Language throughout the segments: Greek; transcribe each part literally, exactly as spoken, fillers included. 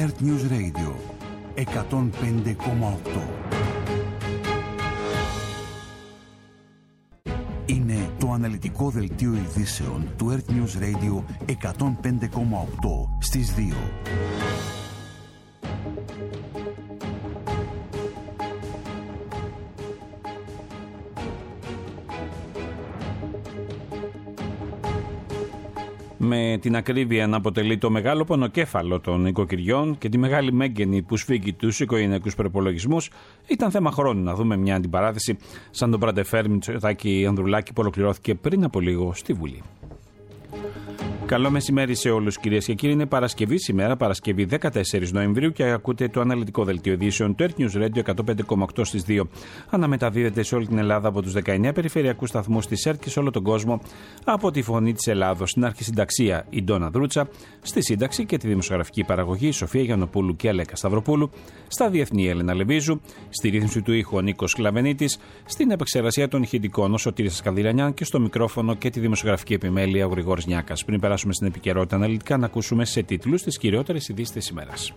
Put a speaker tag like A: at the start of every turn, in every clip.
A: Earth News Radio εκατόν πέντε κόμμα οκτώ. Είναι το αναλυτικό δελτίο ειδήσεων του Earth News Radio εκατόν πέντε κόμμα οκτώ στις δύο.
B: Με την ακρίβεια να αποτελεί το μεγάλο πονοκέφαλο των οικοκυριών και τη μεγάλη μέγενη που σφίγγει τους οικογενειακούς προϋπολογισμούς, ήταν θέμα χρόνου να δούμε μια αντιπαράθεση σαν τον Μπραντεφέρ Μητσοτάκη Ανδρουλάκη που ολοκληρώθηκε πριν από λίγο στη Βουλή. Καλό μεσημέρι σε όλους, κυρίες και κύριοι. Είναι Παρασκευή σήμερα, Παρασκευή δεκατέσσερις Νοεμβρίου, και ακούτε το αναλυτικό δελτίο ειδήσεων του Earth News Radio εκατόν πέντε κόμμα οκτώ στις δύο. Αναμεταδίδεται σε όλη την Ελλάδα από τους δεκαεννέα περιφερειακούς σταθμούς της ΕΡΤ και σε όλο τον κόσμο από τη Φωνή της Ελλάδος. Στην αρχισυνταξία η Ντόνα Δρούτσα, στη σύνταξη και τη δημοσιογραφική παραγωγή η Σοφία Γιαννοπούλου και Αλέκα Σταυροπούλου, στα διεθνή Έλενα Λεβίζου, στη ρύθμιση του ήχου ο Νίκος Κλαβενίτης, στην επεξεργασία των ηχητικών ο Σωτήρης Σκανδυλανιάν και στο μικρόφωνο και τη δημοσιογραφική επιμέλεια ο Γρηγόρης Νιάκας. Πριν περάσουμε στην επικαιρότητα αναλυτικά, να ακούσουμε σε τίτλους τις κυριότερες ειδήσεις της ημέρας.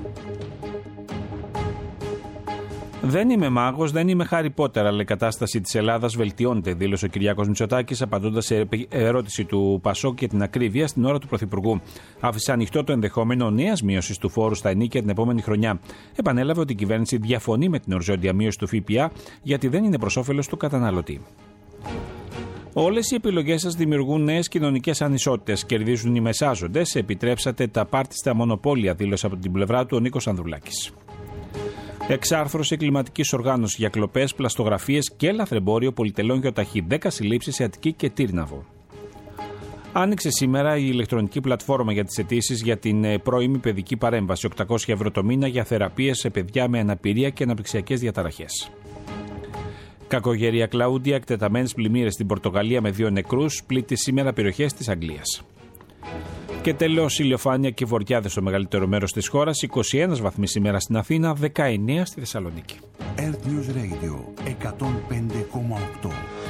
B: Δεν είμαι μάγος, δεν είμαι Χάρι Πότερ, αλλά η κατάσταση της Ελλάδας βελτιώνεται, δήλωσε ο Κυριάκος Μητσοτάκης απαντώντας σε ερώτηση του Πασόκ για την ακρίβεια στην ώρα του Πρωθυπουργού. Άφησε ανοιχτό το ενδεχόμενο νέας μείωσης του φόρου στα ενοίκια την επόμενη χρονιά. Επανέλαβε ότι η κυβέρνηση διαφωνεί με την οριζόντια μείωση του ΦΠΑ γιατί δεν είναι προς όφελος του καταναλωτή. Όλες οι επιλογές σας δημιουργούν νέες κοινωνικές ανισότητες. Κερδίζουν οι μεσάζοντες. Επιτρέψατε τα πάρτι στα μονοπόλια, δήλωσε από την πλευρά του ο Νίκος Ανδρουλάκης. Εξάρθρωση κλιματικής οργάνωσης για κλοπές, πλαστογραφίες και λαθρεμπόριο πολυτελών γεωταχή. δέκα συλλήψεις σε Αττική και Τύρναβο. Άνοιξε σήμερα η ηλεκτρονική πλατφόρμα για τις αιτήσεις για την πρώιμη παιδική παρέμβαση. οκτακόσια ευρώ το μήνα για θεραπείες σε παιδιά με αναπηρία και αναπτυξιακές διαταραχές. Κακογερία Κλαούντια, εκτεταμένες πλημμύρες στην Πορτογαλία με δύο νεκρούς, πλήττει σήμερα περιοχές της Αγγλίας. Και τέλος, ηλιοφάνεια και βοριάδες στο μεγαλύτερο μέρος της χώρας, είκοσι ένα βαθμοί σήμερα στην Αθήνα, δεκαεννέα στη Θεσσαλονίκη.
A: Earth News Radio εκατόν πέντε κόμμα οκτώ.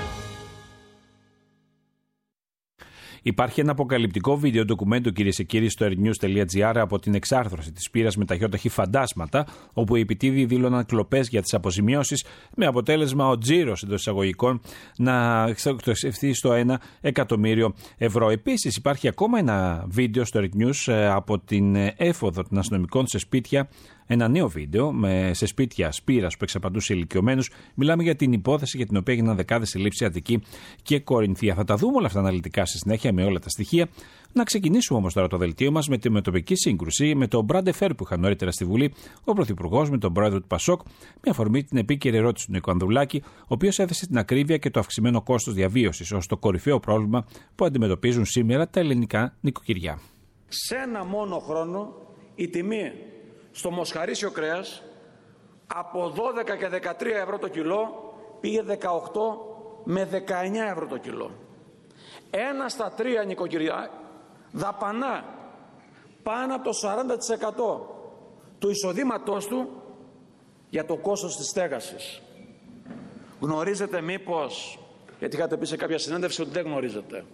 B: Υπάρχει ένα αποκαλυπτικό βίντεο ντοκουμέντο, κυρίες και κύριοι, στο airnews τελεία gr από την εξάρθρωση της πύρας με τα γιόταχη Φαντάσματα, όπου οι επιτίδιοι δήλωναν κλοπές για τις αποζημιώσεις, με αποτέλεσμα ο τζίρος εντός εισαγωγικών να εκτοξευθεί στο ένα εκατομμύριο ευρώ. Επίσης, υπάρχει ακόμα ένα βίντεο στο airnews από την έφοδο των αστυνομικών σε σπίτια. Ένα νέο βίντεο με, σε σπίτια σπήρας που εξαπαντούσε ηλικιωμένους. Μιλάμε για την υπόθεση για την οποία έγιναν δεκάδες συλλήψεις Αττική και Κορινθία. Θα τα δούμε όλα αυτά αναλυτικά στη συνέχεια με όλα τα στοιχεία. Να ξεκινήσουμε όμως τώρα το δελτίο μας με τη μετοπική σύγκρουση με τον Μπραντεφέρ που είχαν νωρίτερα στη Βουλή ο Πρωθυπουργός με τον πρόεδρο του Πασόκ, με αφορμή την επίκαιρη ερώτηση του Νίκου Ανδρουλάκη, ο οποίος έθεσε την ακρίβεια και το αυξημένο κόστος διαβίωσης ως το κορυφαίο πρόβλημα που αντιμετωπίζουν σήμερα τα ελληνικά νοικοκυριά.
C: Σε ένα μόνο χρόνο η τιμή στο μοσχαρίσιο κρέας από δώδεκα και δεκατρία ευρώ το κιλό πήγε δεκαοκτώ με δεκαεννέα ευρώ το κιλό. Ένα στα τρία νοικοκυριά δαπανά πάνω από το σαράντα τοις εκατό του εισοδήματός του για το κόστος της στέγασης. Γνωρίζετε μήπως, γιατί είχατε πει σε κάποια συνέντευξη ότι δεν γνωρίζετε,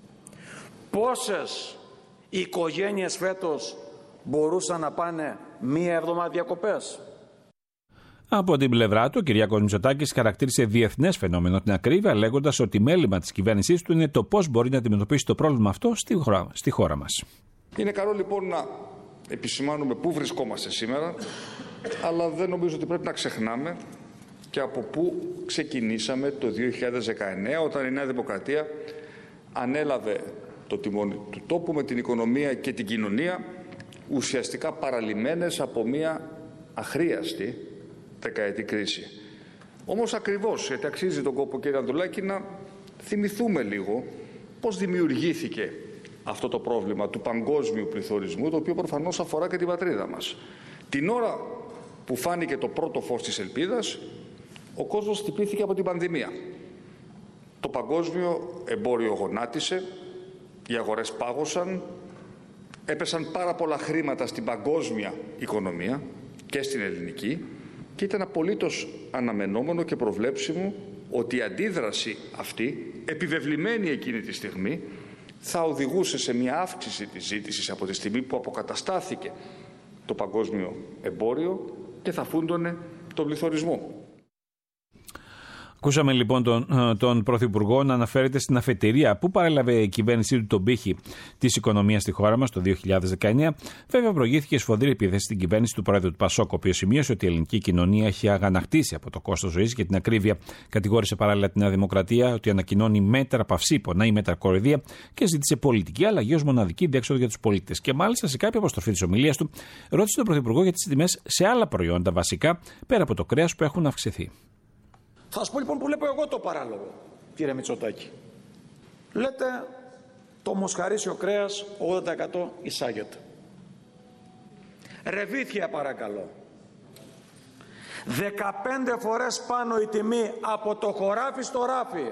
C: πόσες οικογένειες φέτος μπορούσαν να πάνε μία εβδομάδα διακοπές?
B: Από την πλευρά του, ο Κυριάκος Μητσοτάκης χαρακτήρισε διεθνές φαινόμενο την ακρίβεια, λέγοντας ότι μέλημα της κυβέρνησής του είναι το πώς μπορεί να αντιμετωπίσει το πρόβλημα αυτό στη χώρα, στη χώρα μας.
D: Είναι καλό λοιπόν να επισημάνουμε πού βρισκόμαστε σήμερα, αλλά δεν νομίζω ότι πρέπει να ξεχνάμε και από πού ξεκινήσαμε το δύο χιλιάδες δεκαεννέα, όταν η Νέα Δημοκρατία ανέλαβε το τιμόνι του τόπου με την οικονομία και την κοινωνία ουσιαστικά παραλυμμένες από μια αχρίαστη δεκαετή κρίση. Όμως ακριβώς, γιατί αξίζει τον κόπο, κύριε Ανδρουλάκη, να θυμηθούμε λίγο πώς δημιουργήθηκε αυτό το πρόβλημα του παγκόσμιου πληθωρισμού, το οποίο προφανώς αφορά και την πατρίδα μας. Την ώρα που φάνηκε το πρώτο φως της ελπίδας, ο κόσμος χτυπήθηκε από την πανδημία. Το παγκόσμιο εμπόριο γονάτισε, οι αγορές πάγωσαν, έπεσαν πάρα πολλά χρήματα στην παγκόσμια οικονομία και στην ελληνική και ήταν απολύτως αναμενόμενο και προβλέψιμο ότι η αντίδραση αυτή, επιβεβλημένη εκείνη τη στιγμή, θα οδηγούσε σε μια αύξηση της ζήτησης από τη στιγμή που αποκαταστάθηκε το παγκόσμιο εμπόριο και θα φούντωνε τον πληθωρισμό.
B: Ακούσαμε λοιπόν τον, τον Πρωθυπουργό να αναφέρεται στην αφετηρία που παρέλαβε η κυβέρνησή του τον πύχη της οικονομίας στη χώρα μας το δύο χιλιάδες δεκαεννέα. Βέβαια, προηγήθηκε σφοδρή επίθεση στην κυβέρνηση του Πρόεδρου του Πασόκ, ο οποίος σημείωσε ότι η ελληνική κοινωνία έχει αγανακτήσει από το κόστος ζωής και την ακρίβεια. Κατηγόρησε παράλληλα τη Νέα Δημοκρατία ότι ανακοινώνει μέτρα παυσίπονα ή μέτρα κοροϊδία και ζήτησε πολιτική αλλαγή ως μοναδική διέξοδο για τους πολίτες. Και μάλιστα σε κάποια αποστροφή της ομιλίας του ρώτησε τον Πρωθυπουργό για τις τιμές σε άλλα προϊόντα βασικά πέρα από το κρέας που έχουν αυξηθεί.
C: Θα σας πω λοιπόν που βλέπω εγώ το παράλογο, κύριε Μητσοτάκη. Λέτε το μοσχαρίσιο κρέας ογδόντα τοις εκατό εισάγεται. Ρεβίθια παρακαλώ. δεκαπέντε φορές πάνω η τιμή από το χωράφι στο ράφι.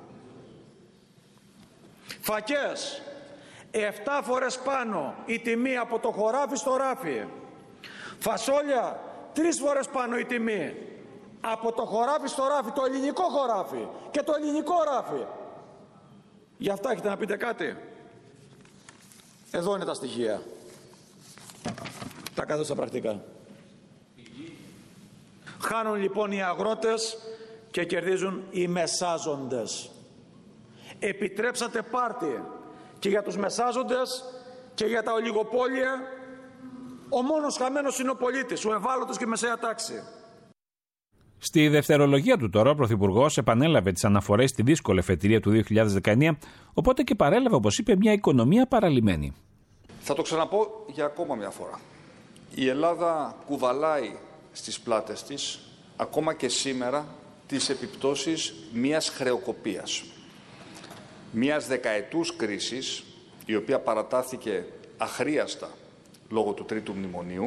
C: Φακές. επτά φορές πάνω η τιμή από το χωράφι στο ράφι. Φασόλια. τρεις φορές πάνω η τιμή. Από το χωράφι στο ράφι, το ελληνικό χωράφι και το ελληνικό ράφι. Γι' αυτά έχετε να πείτε κάτι? Εδώ είναι τα στοιχεία. Τα κάτω στα πρακτικά. Χάνουν λοιπόν οι αγρότες και κερδίζουν οι μεσάζοντες. Επιτρέψατε πάρτι και για τους μεσάζοντες και για τα ολιγοπόλια. Ο μόνος χαμένος είναι ο πολίτης, ο ευάλωτος και η μεσαία τάξη.
B: Στη δευτερολογία του τώρα, ο Πρωθυπουργός επανέλαβε τις αναφορές στη δύσκολη εφετηρία του δύο χιλιάδες δεκαεννέα, οπότε και παρέλαβε, όπως είπε, μια οικονομία παραλυμμένη.
D: Θα το ξαναπώ για ακόμα μια φορά. Η Ελλάδα κουβαλάει στις πλάτες της, ακόμα και σήμερα, τις επιπτώσεις μιας χρεοκοπίας. Μιας δεκαετούς κρίσης, η οποία παρατάθηκε αχρίαστα λόγω του Τρίτου Μνημονίου,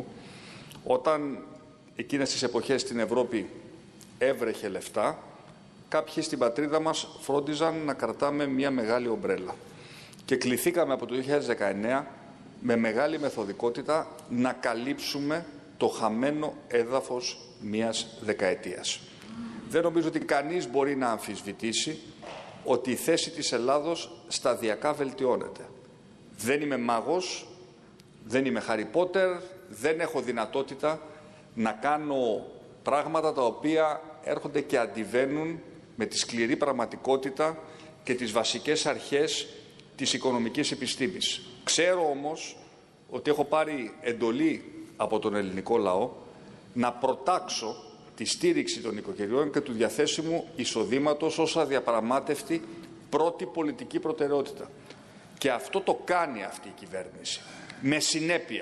D: όταν εκείνες τις εποχές στην Ευρώπη έβρεχε λεφτά, κάποιοι στην πατρίδα μας φρόντιζαν να κρατάμε μια μεγάλη ομπρέλα. Και κληθήκαμε από το δύο χιλιάδες δεκαεννέα με μεγάλη μεθοδικότητα να καλύψουμε το χαμένο έδαφος μιας δεκαετίας. Δεν νομίζω ότι κανείς μπορεί να αμφισβητήσει ότι η θέση της Ελλάδος σταδιακά βελτιώνεται. Δεν είμαι μάγος, δεν είμαι Χάρι Πότερ, δεν έχω δυνατότητα να κάνω πράγματα τα οποία έρχονται και αντιβαίνουν με τη σκληρή πραγματικότητα και τις βασικές αρχές της οικονομικής επιστήμης. Ξέρω όμως ότι έχω πάρει εντολή από τον ελληνικό λαό να προτάξω τη στήριξη των οικογενειών και του διαθέσιμου εισοδήματος ως αδιαπραγμάτευτη πρώτη πολιτική προτεραιότητα. Και αυτό το κάνει αυτή η κυβέρνηση, με συνέπεια.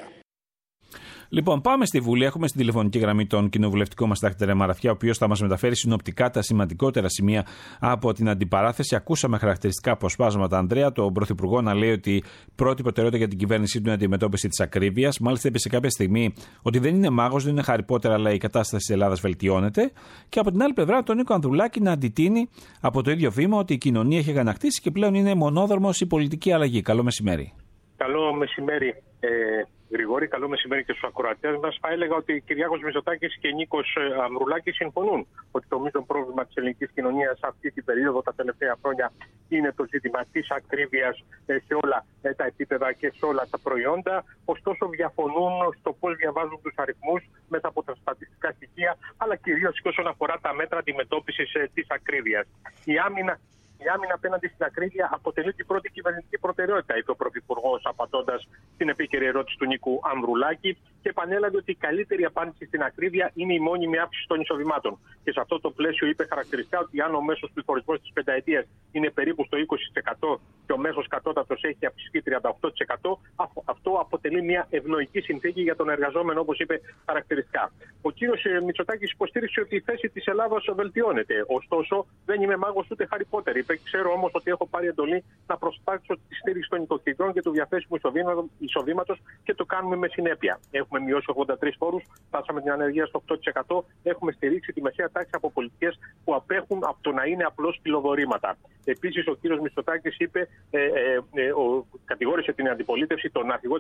B: Λοιπόν, πάμε στη Βουλή. Έχουμε στην τηλεφωνική γραμμή τον κοινοβουλευτικό μας Τάκη Τερεμαραφιά, ο οποίος θα μας μεταφέρει συνοπτικά τα σημαντικότερα σημεία από την αντιπαράθεση. Ακούσαμε χαρακτηριστικά αποσπάσματα, Ανδρέα, τον Πρωθυπουργό να λέει ότι πρώτη προτεραιότητα για την κυβέρνησή του είναι η αντιμετώπιση της ακρίβειας. Μάλιστα, είπε σε κάποια στιγμή ότι δεν είναι μάγος, δεν είναι Χάρι Πότερ, αλλά η κατάσταση της Ελλάδας βελτιώνεται. Και από την άλλη πλευρά, τον Νίκο Ανδρουλάκη να αντιτείνει από το ίδιο βήμα ότι η κοινωνία έχει αγανακτήσει και πλέον είναι μονόδρομος η πολιτική αλλαγή. Καλό μεσημέρι.
E: Καλό μεσημέρι. Ε... Γρηγόρη, καλό μεσημέρι και στους ακροατές μας. Θα έλεγα ότι Κυριάκος Μητσοτάκης και Νίκος Ανδρουλάκης συμφωνούν ότι το μείζον πρόβλημα της ελληνικής κοινωνίας αυτή την περίοδο, τα τελευταία χρόνια, είναι το ζήτημα της ακρίβειας σε όλα τα επίπεδα και σε όλα τα προϊόντα. Ωστόσο, διαφωνούν στο πώς διαβάζουν τους αριθμούς μέσα από τα στατιστικά στοιχεία, αλλά κυρίως και όσον αφορά τα μέτρα αντιμετώπισης της ακρίβειας. Η άμυνα Η άμυνα απέναντι στην ακρίβεια αποτελεί την πρώτη κυβερνητική προτεραιότητα, είπε ο Πρωθυπουργός, απαντώντας στην επίκαιρη ερώτηση του Νίκου Ανδρουλάκη, και επανέλαβε ότι η καλύτερη απάντηση στην ακρίβεια είναι η μόνιμη αύξηση των εισοδημάτων. Και σε αυτό το πλαίσιο είπε χαρακτηριστικά ότι αν ο μέσος πληθωρισμός της πενταετίας είναι περίπου στο είκοσι τοις εκατό και ο μέσος κατώτατος έχει αυξηθεί τριάντα οκτώ τοις εκατό, αυτό αποτελεί μια ευνοϊκή συνθήκη για τον εργαζόμενο, όπως είπε χαρακτηριστικά. Ο κύριος Μητσοτάκης υποστήριξε ότι η θέση της Ελλάδος βελτιώνεται. Ωστόσο, δεν είμαι μάγος ούτε Χάρι Πότερ. Ξέρω όμως ότι έχω πάρει εντολή να προσπάξω τη στήριξη των οικοκυριών και του διαθέσιμου εισοδήματος και το κάνουμε με συνέπεια. Έχουμε μειώσει ογδόντα τρεις φόρους, φτάσαμε την ανεργία στο οκτώ τοις εκατό, έχουμε στηρίξει τη μεσαία τάξη από πολιτικές που απέχουν από το να είναι απλώς πυλοδορήματα. Επίσης, ο κύριος Μητσοτάκης είπε, ε, ε, ε, ο, κατηγόρησε την αντιπολίτευση, τον αρχηγό της αξιωματικής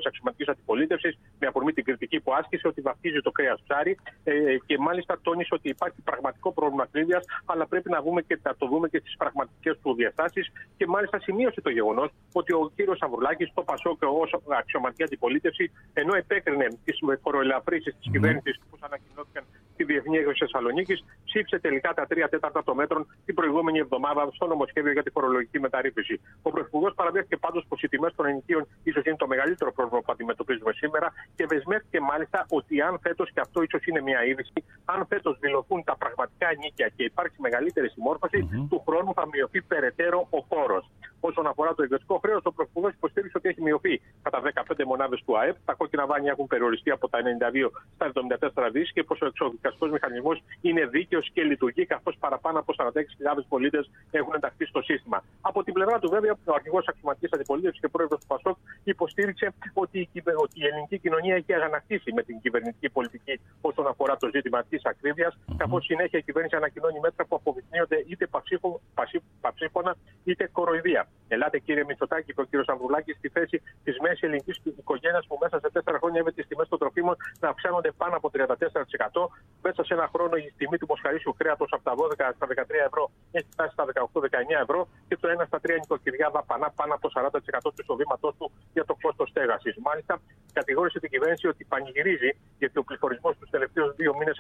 E: ελληνικής αντιπολίτευσης, με αφορμή την κριτική που άσκησε ότι βαφτίζει το κρέας ψάρι ε, και μάλιστα τόνισε ότι υπάρχει πραγματικό πρόβλημα ακρίβειας, αλλά πρέπει να, βούμε και, να το δούμε και στις πραγματικές του διαστάσεις. Και μάλιστα σημείωσε το γεγονός ότι ο κύριος Αμβρουλάκης, το ΠΑΣΟΚ ως αξιωματική αντιπολίτευση, ενώ επέκρινε τις φοροελαφρύσεις της mm. κυβέρνησης που ανακοινώθηκαν στη Διεθνή Έκδοση Θεσσαλονίκης, ψήφισε τελικά τα τρία τέταρτα των μέτρων την προηγούμενη εβδομάδα στο νομοσχέδιο για τη φορολογική μεταρρύθμιση. Ο Πρωθυπουργός παραδέχθηκε πάντως πως οι τιμές των ενοικίων ίσως είναι το μεγαλύτερο πρόβλημα που αντιμετωπίζουμε σήμερα και δεσμεύτηκε μάλιστα ότι αν φέτος, και αυτό ίσως είναι μια είδηση, αν φέτος δηλωθούν τα πραγματικά ενοίκια και υπάρξει μεγαλύτερη συμμόρφωση, mm-hmm. του χρόνου θα μειωθεί περαιτέρω ο φόρος. Όσον αφορά το ιδιωτικό χρέος, ο Πρωθυπουργός υποστήριξε ότι έχει μειωθεί κατά δεκαπέντε μονάδες του ΑΕΠ. Τα κόκκινα δάνεια έχουν περιοριστεί από τα ενενήντα δύο στα εβδομήντα τέσσερα δις και πως ο εξοδικαστικός μηχανισμός είναι δίκαιος και λειτουργεί, καθώς παραπάνω από σαράντα έξι χιλιάδες πολίτες έχουν ενταχθεί στο σύστημα. Από την πλευρά του, βέβαια, ο αρχηγός αξιωματικής αντιπολίτευσης και πρόεδρος του ΠΑΣΟΚ υποστήριξε ότι η, ότι η ελληνική κοινωνία έχει αγανακτήσει με την κυβερνητική πολιτική όσον αφορά το ζήτημα της ακρίβειας, mm-hmm. καθώς συνέχεια η κυβέρνηση ανακοινώνει μέτρα που αποδεικνύονται είτε παψίφωνα είτε κοροϊδία. Ελάτε, κύριε Μητσοτάκη, είπε ο κύριος Αμβρουλάκης, στη θέση της μέσης ελληνικής οικογένειας που μέσα σε τέσσερα χρόνια έβγαλε τις τιμές των τροφίμων να αυξάνονται πάνω από τριάντα τέσσερα τοις εκατό. Μέσα σε ένα χρόνο η τιμή του μοσχαρίσιου κρέατος από τα δώδεκα στα δεκατρία ευρώ έχει φτάσει στα δεκαοκτώ με δεκαεννιά ευρώ και το ένα στα τρία νοικοκυριά δαπανά πάνω από σαράντα τοις εκατό του εισοδήματός του για το κόστος στέγασης. Μάλιστα, κατηγόρησε την κυβέρνηση ότι πανηγυρίζει γιατί ο πληθωρισμός τους τελευταίους δύο μήνες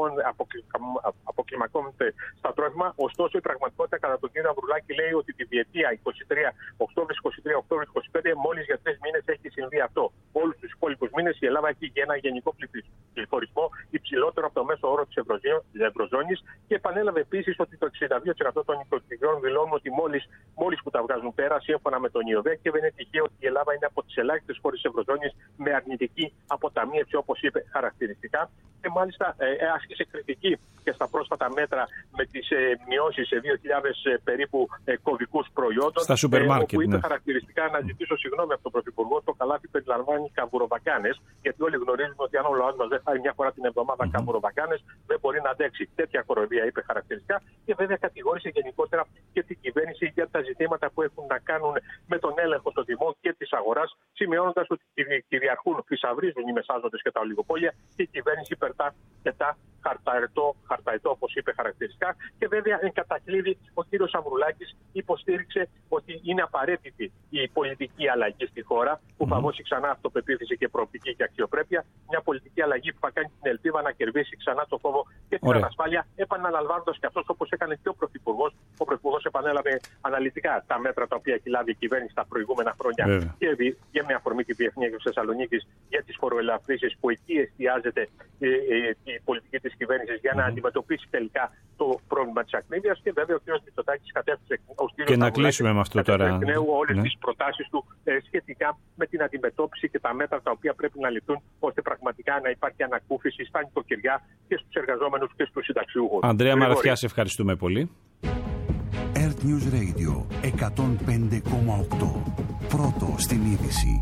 E: αποκλιμακώνεται στα τρόφιμα. Ωστόσο, η πραγματικότητα κατά τον κύριο Αμβρουλάκη λέει ότι τη διετία είκοσι τρία Οκτώβρη είκοσι τρία Οκτώβρη είκοσι πέντε μόλις για τρεις μήνες έχει συμβεί αυτό. Όλους τους υπόλοιπους μήνες η Ελλάδα έχει ένα γενικό πληθωρισμό υψηλότερο από το μέσο όρο της Ευρωζώνης και επανέλαβε επίσης ότι το εξήντα δύο τοις εκατό των νοικοκυριών δηλώνουν ότι μόλις, μόλις που τα βγάζουν πέρα, σύμφωνα με τον ΙΟΔΕ, και δεν είναι τυχαίο ότι η Ελλάδα είναι από τις ελάχιστες χώρες της Ευρωζώνης με αρνητική αποταμίευση, όπως είπε χαρακτηριστικά. Και μάλιστα ε, άσκησε κριτική και στα πρόσφατα μέτρα με τις ε, μειώσεις σε δύο χιλιάδες ε, περίπου ε, κωδικούς προϊόντων.
B: Στα σούπερ μάρκετ,
E: ε, όπου είπε
B: ναι.
E: χαρακτηριστικά να ζητήσω συγγνώμη από τον Πρωθυπουργό. Το καλάθι περιλαμβάνει καμβουροβακάνες, γιατί όλοι γνωρίζουμε ότι αν ο λαός μας δεν φάει μια φορά την εβδομάδα mm-hmm. καμβουροβακάνες, δεν μπορεί να αντέξει. Τέτοια κοροϊδία είπε χαρακτηριστικά και βέβαια κατηγόρησε γενικότερα και την κυβέρνηση για τα ζητήματα που έχουν να κάνουν με τον έλεγχο των τιμών και της αγοράς, σημειώνοντας ότι κυριαρχούν, φυσαυρίζουν οι μεσάζοντες και τα ολιγοπόλια και η κυβέρνηση περτά και τα χαρταετό, χαρταετό όπως είπε χαρακτηριστικά. Και βέβαια, εν κατακλείδη, ο κύριος Αμβρουλάκης υποστήριξε ότι είναι απαραίτητη η πολιτική αλλαγή στη χώρα που θα δώσει ξανά αυτοπεποίθηση και προοπτική και αξιοπρέπεια. Μια πολιτική αλλαγή που θα κάνει την ελπίδα να κερδίσει ξανά το φόβο και την Ωραία. ανασφάλεια, επαναλαμβάνοντας και αυτός όπως έκανε και ο Πρωθυπουργός. Ο Πρωθυπουργός επανέλαβε αναλυτικά τα μέτρα τα οποία έχει λάβει η κυβέρνηση τα προηγούμενα χρόνια και, και με αφορμή τη Διεθνή Έκδοση Θεσσαλονίκης για τις φοροελαφρύσεις, που εκεί εστιάζεται ε, ε, η πολιτική της κυβέρνησης για να mm-hmm. αντιμετωπίσει τελικά το πρόβλημα της ακρίβειας. Και βέβαια ο κ. Μητσοτάκης κατέφθασε ως κ.
B: Και να κλείσουμε με αυτό τώρα.
E: Εκ νέου όλες
B: ναι.
E: τις προτάσεις του ε, σχετικά με την αντιμετώπιση και τα μέτρα τα οποία πρέπει να ληφθούν ώστε πραγματικά να υπάρχει ανακούφιση στα νοικοκυριά και στους εργαζόμενους και στους συνταξιούχους.
B: Ανδρέα Μαραθιά, σε ευχαριστούμε πολύ.
A: Earth News Radio εκατόν πέντε κόμμα οκτώ. Πρώτο στην είδηση.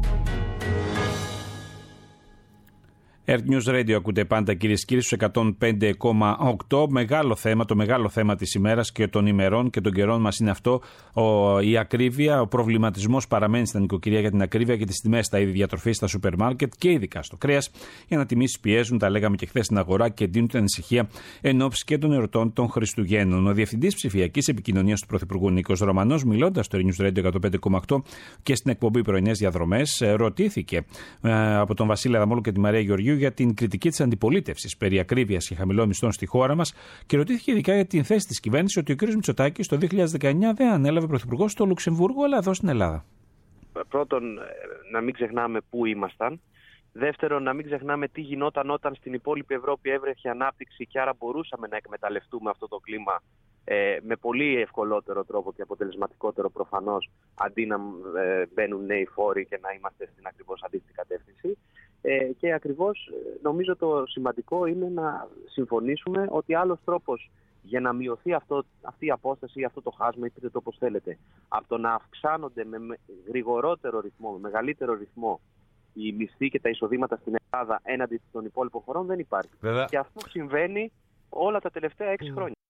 B: Earth News Radio ακούτε πάντα, κυρίες και κύριοι, στους εκατόν πέντε κόμμα οκτώ. Μεγάλο θέμα, το μεγάλο θέμα της ημέρας και των ημερών και των καιρών μας είναι αυτό. Ο, η ακρίβεια, ο προβληματισμός παραμένει στα νοικοκυριά για την ακρίβεια και τις τιμές στα είδη διατροφής, στα σούπερ μάρκετ και ειδικά στο κρέας. Οι ανατιμήσεις πιέζουν, τα λέγαμε και χθες στην αγορά, και εντείνουν την ανησυχία εν ώψη και των ερωτών των Χριστουγέννων. Ο Διευθυντής Ψηφιακής Επικοινωνίας του Πρωθυπουργού Νίκος Ρωμανός, μιλώντας στο Earth News Radio εκατόν πέντε κόμμα οκτώ και στην εκπομπή Πρωινές Διαδρομές, ρωτήθηκε ε, από τον Βασίλη Αδαμόλου και τη Μαρία Γεωργίου για την κριτική της αντιπολίτευσης περί ακρίβειας και χαμηλών μισθών στη χώρα μας και ρωτήθηκε ειδικά για την θέση της κυβέρνησης ότι ο κ. Μητσοτάκης το δύο χιλιάδες δεκαεννιά δεν ανέλαβε πρωθυπουργός στο Λουξεμβούργο, αλλά εδώ στην Ελλάδα.
F: Πρώτον, να μην ξεχνάμε πού ήμασταν. Δεύτερον, να μην ξεχνάμε τι γινόταν όταν στην υπόλοιπη Ευρώπη έβρεχε ανάπτυξη και άρα μπορούσαμε να εκμεταλλευτούμε αυτό το κλίμα ε, με πολύ ευκολότερο τρόπο και αποτελεσματικότερο προφανώς, αντί να ε, μπαίνουν νέοι φόροι και να είμαστε στην ακριβώς αντίθετη κατεύθυνση. Ε, και ακριβώς νομίζω το σημαντικό είναι να συμφωνήσουμε ότι άλλος τρόπος για να μειωθεί αυτό, αυτή η απόσταση ή αυτό το χάσμα, ή πείτε το όπως θέλετε, από το να αυξάνονται με γρηγορότερο ρυθμό, με μεγαλύτερο ρυθμό οι μισθοί και τα εισοδήματα στην Ελλάδα έναντι των υπόλοιπων χωρών δεν υπάρχει. Βέβαια. Και αυτό συμβαίνει όλα τα τελευταία έξι χρόνια.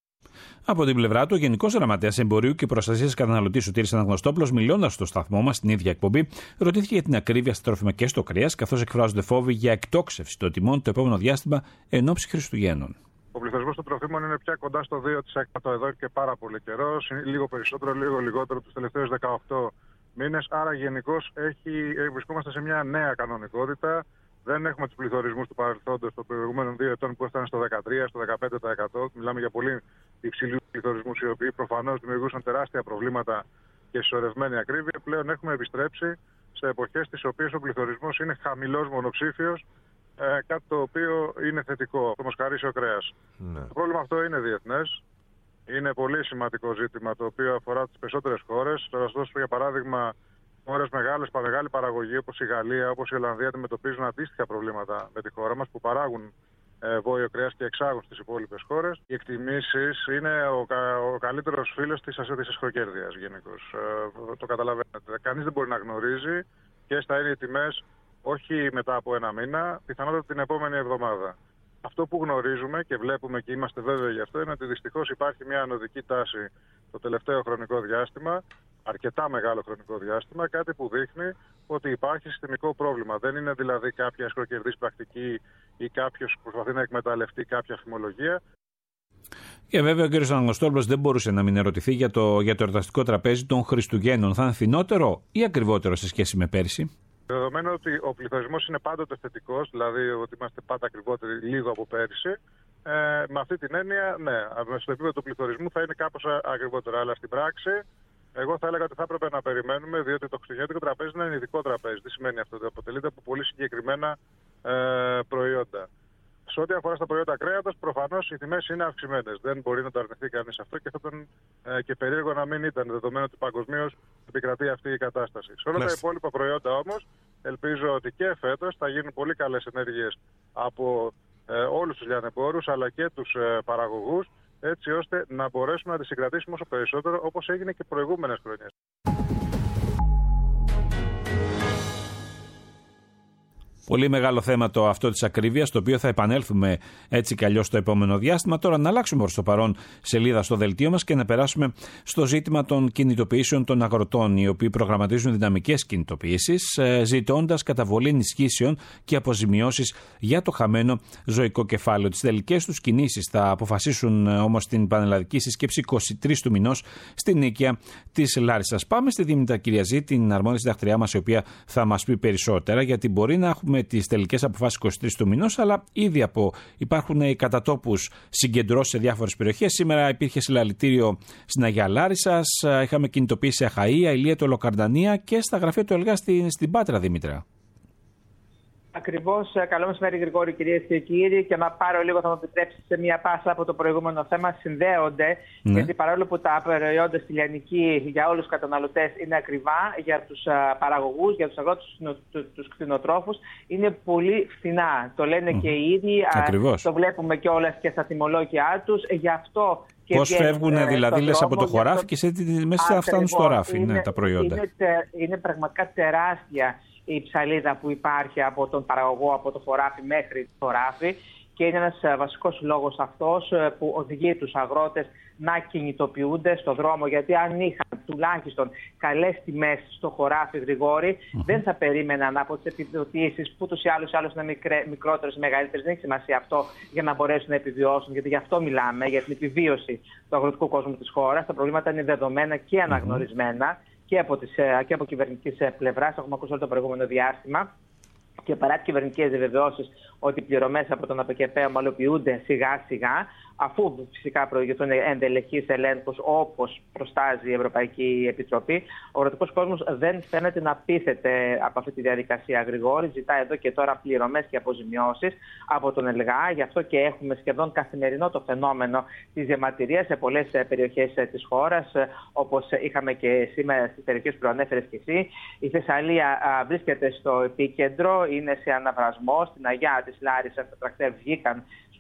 B: Από την πλευρά του, ο Γενικός Γραμματέας Εμπορίου και Προστασίας Καταναλωτή Σωτήρης Αναγνωστόπουλος, μιλώντας στο σταθμό μας στην ίδια εκπομπή, ρωτήθηκε για την ακρίβεια στα τρόφιμα και στο κρέας, καθώς εκφράζονται φόβοι για εκτόξευση των τιμών το επόμενο διάστημα εν ώψη Χριστουγέννων.
G: Ο πληθωρισμός των τροφίμων είναι πια κοντά στο δύο τοις εκατό εδώ και πάρα πολύ καιρό, λίγο περισσότερο, λίγο λιγότερο τους τελευταίους δεκαοκτώ μήνες. Άρα, γενικώς βρισκόμαστε σε μια νέα κανονικότητα. Δεν έχουμε τους πληθωρισμούς του παρελθόντος των προηγούμενων δύο ετών που έφταναν στο δεκατρία, στο δεκαπέντε τοις εκατό. Μιλάμε για πολύ υψηλούς πληθωρισμούς, οι οποίοι προφανώς δημιουργούσαν τεράστια προβλήματα και συσσωρευμένη ακρίβεια. Πλέον έχουμε επιστρέψει σε εποχές τις οποίες ο πληθωρισμός είναι χαμηλός μονοψήφιος, ε, κάτι το οποίο είναι θετικό, το μοσχαρίσιο κρέας. Ναι. Το πρόβλημα αυτό είναι διεθνές. Είναι πολύ σημαντικό ζήτημα το οποίο αφορά τις περισσότερες χώρες. Θα σας δώσω για παράδειγμα. Χώρες μεγάλες, μεγάλη παραγωγή όπως η Γαλλία, όπως η Ολλανδία αντιμετωπίζουν αντίστοιχα προβλήματα με τη χώρα μας που παράγουν ε, βόλιο κρέας και εξάγουν στις υπόλοιπες χώρες. Οι εκτιμήσεις είναι ο, κα, ο καλύτερος φίλος της ασχοκέρδειας γενικώς. Ε, το καταλαβαίνετε. Κανείς δεν μπορεί να γνωρίζει ποιες θα είναι οι τιμές όχι μετά από ένα μήνα, πιθανότατα την επόμενη εβδομάδα. Αυτό που γνωρίζουμε και βλέπουμε και είμαστε βέβαιοι γι' αυτό είναι ότι δυστυχώς υπάρχει μια ανωδική τάση το τελευταίο χρονικό διάστημα, αρκετά μεγάλο χρονικό διάστημα, κάτι που δείχνει ότι υπάρχει συστημικό πρόβλημα. Δεν είναι δηλαδή κάποια ασκροκερδής πρακτική ή κάποιος που προσπαθεί να εκμεταλλευτεί κάποια φημολογία.
B: Και βέβαια ο κ. Αναγνωστόπουλος δεν μπορούσε να μην ερωτηθεί για το, για το εορταστικό τραπέζι των Χριστουγέννων. Θα είναι φθηνότερο ή ακριβότερο σε σχέση με πέρσι?
G: Δεδομένου ότι ο πληθωρισμός είναι πάντοτε θετικός, δηλαδή ότι είμαστε πάντα ακριβότεροι λίγο από πέρσι, ε, με αυτή την έννοια, ναι, στο επίπεδο του πληθωρισμού θα είναι κάπως ακριβότερο. Αλλά στην πράξη, εγώ θα έλεγα ότι θα έπρεπε να περιμένουμε, διότι το χριστουγεννιάτικο τραπέζι είναι ένα ειδικό τραπέζι. Τι σημαίνει αυτό? Ότι αποτελείται από πολύ συγκεκριμένα ε, προϊόντα. Σε ό,τι αφορά στα προϊόντα κρέατος, προφανώς οι τιμές είναι αυξημένες. Δεν μπορεί να το αρνηθεί κανείς αυτό και θα ήταν ε, και περίεργο να μην ήταν, δεδομένου ότι παγκοσμίως επικρατεί αυτή η κατάσταση. Σε όλα Λες. τα υπόλοιπα προϊόντα όμως, ελπίζω ότι και φέτος θα γίνουν πολύ καλές ενέργειες από ε, όλους τους λιανεμπόρους αλλά και τους ε, παραγωγούς, έτσι ώστε να μπορέσουμε να τις συγκρατήσουμε όσο περισσότερο, όπως έγινε και προηγούμενες χρονιές.
B: Πολύ μεγάλο θέμα το αυτό της ακρίβειας, το οποίο θα επανέλθουμε έτσι κι αλλιώς στο επόμενο διάστημα. Τώρα να αλλάξουμε προς το παρόν σελίδα στο δελτίο μας και να περάσουμε στο ζήτημα των κινητοποιήσεων των αγροτών, οι οποίοι προγραμματίζουν δυναμικές κινητοποιήσεις, ζητώντας καταβολή ενισχύσεων και αποζημιώσεις για το χαμένο ζωικό κεφάλαιο. Τις τελικές τους κινήσεις θα αποφασίσουν όμως την πανελλαδική σύσκεψη είκοσι τρεις του μηνός στην Νίκαια της Λάρισσας. Πάμε στη Δήμητρα Κυριαζή, την αρμόδια συντακτριά μας, η οποία θα μας πει περισσότερα, γιατί μπορεί να έχουμε με τις τελικές αποφάσεις είκοσι τρεις του μηνός, αλλά ήδη από υπάρχουν οι κατατόπους συγκεντρώσεις σε διάφορες περιοχές. Σήμερα υπήρχε συλλαλητήριο στην Αγία Λάρισσας, είχαμε κινητοποιήσει σε Αχαΐα, Ηλίατο, Λοκαρδανία και στα γραφεία του ΕΛΓΑ στην, στην Πάτρα, Δήμητρα.
H: Ακριβώς. Καλό μεσημέρι, Γρηγόρη, κυρίες και κύριοι. Και να πάρω λίγο, θα μου επιτρέψει, σε μία πάσα από το προηγούμενο θέμα. Συνδέονται, ναι. Γιατί παρόλο που τα προϊόντα στη λιανική για όλους τους καταναλωτές είναι ακριβά, για τους παραγωγούς, για τους αγρότες, τους κτηνοτρόφους, είναι πολύ φθηνά. Το λένε mm. και οι ίδιοι. Ακριβώς. Το βλέπουμε κιόλας και στα τιμολόγια τους. Γι' αυτό.
B: Πώς φεύγουν δηλαδή λες από το χωράφι το... και σε, μέσα θα φτάνουν στο ράφι, είναι, ναι, τα προϊόντα.
H: Είναι, είναι πραγματικά τεράστια η ψαλίδα που υπάρχει από τον παραγωγό, από το χωράφι μέχρι το χωράφι, και είναι ένας βασικός λόγος αυτός που οδηγεί τους αγρότες να κινητοποιούνται στο δρόμο, γιατί αν είχαν τουλάχιστον καλές τιμές στο χωράφι, Γρηγόρη, mm-hmm. δεν θα περίμεναν από τις επιδοτήσεις που τους ή άλλους, άλλους είναι μικρότερες ή μεγαλύτερες, δεν έχει σημασία αυτό, για να μπορέσουν να επιβιώσουν, γιατί γι' αυτό μιλάμε, για την επιβίωση του αγροτικού κόσμου της χώρας. Τα προβλήματα είναι δεδομένα και αναγνωρισμένα. Mm-hmm. Και από, τις, και από κυβερνητικής πλευράς, έχουμε ακούσει όλο το προηγούμενο διάστημα, και παρά τις κυβερνητικές διαβεβαιώσεις ότι οι πληρωμές από τον ΑΠΚΠ ομαλοποιούνται σιγά σιγά, αφού φυσικά προηγηθούν ενδελεχείς ελέγχους όπως προστάζει η Ευρωπαϊκή Επιτροπή, ο αγροτικός κόσμος δεν φαίνεται να πείθεται από αυτή τη διαδικασία, Γρηγόρη. Ζητά εδώ και τώρα πληρωμές και αποζημιώσεις από τον ΕΛΓΑ. Γι' αυτό και έχουμε σχεδόν καθημερινό το φαινόμενο της διαμαρτυρίας σε πολλές περιοχές της χώρας, όπως είχαμε και σήμερα στις περιοχές που προανέφερες και εσύ. Η Θεσσαλία βρίσκεται στο επίκεντρο, είναι σε αναβρασμό. Στην Αγιά της Λάρισσας τα τρακτέρ βγήκαν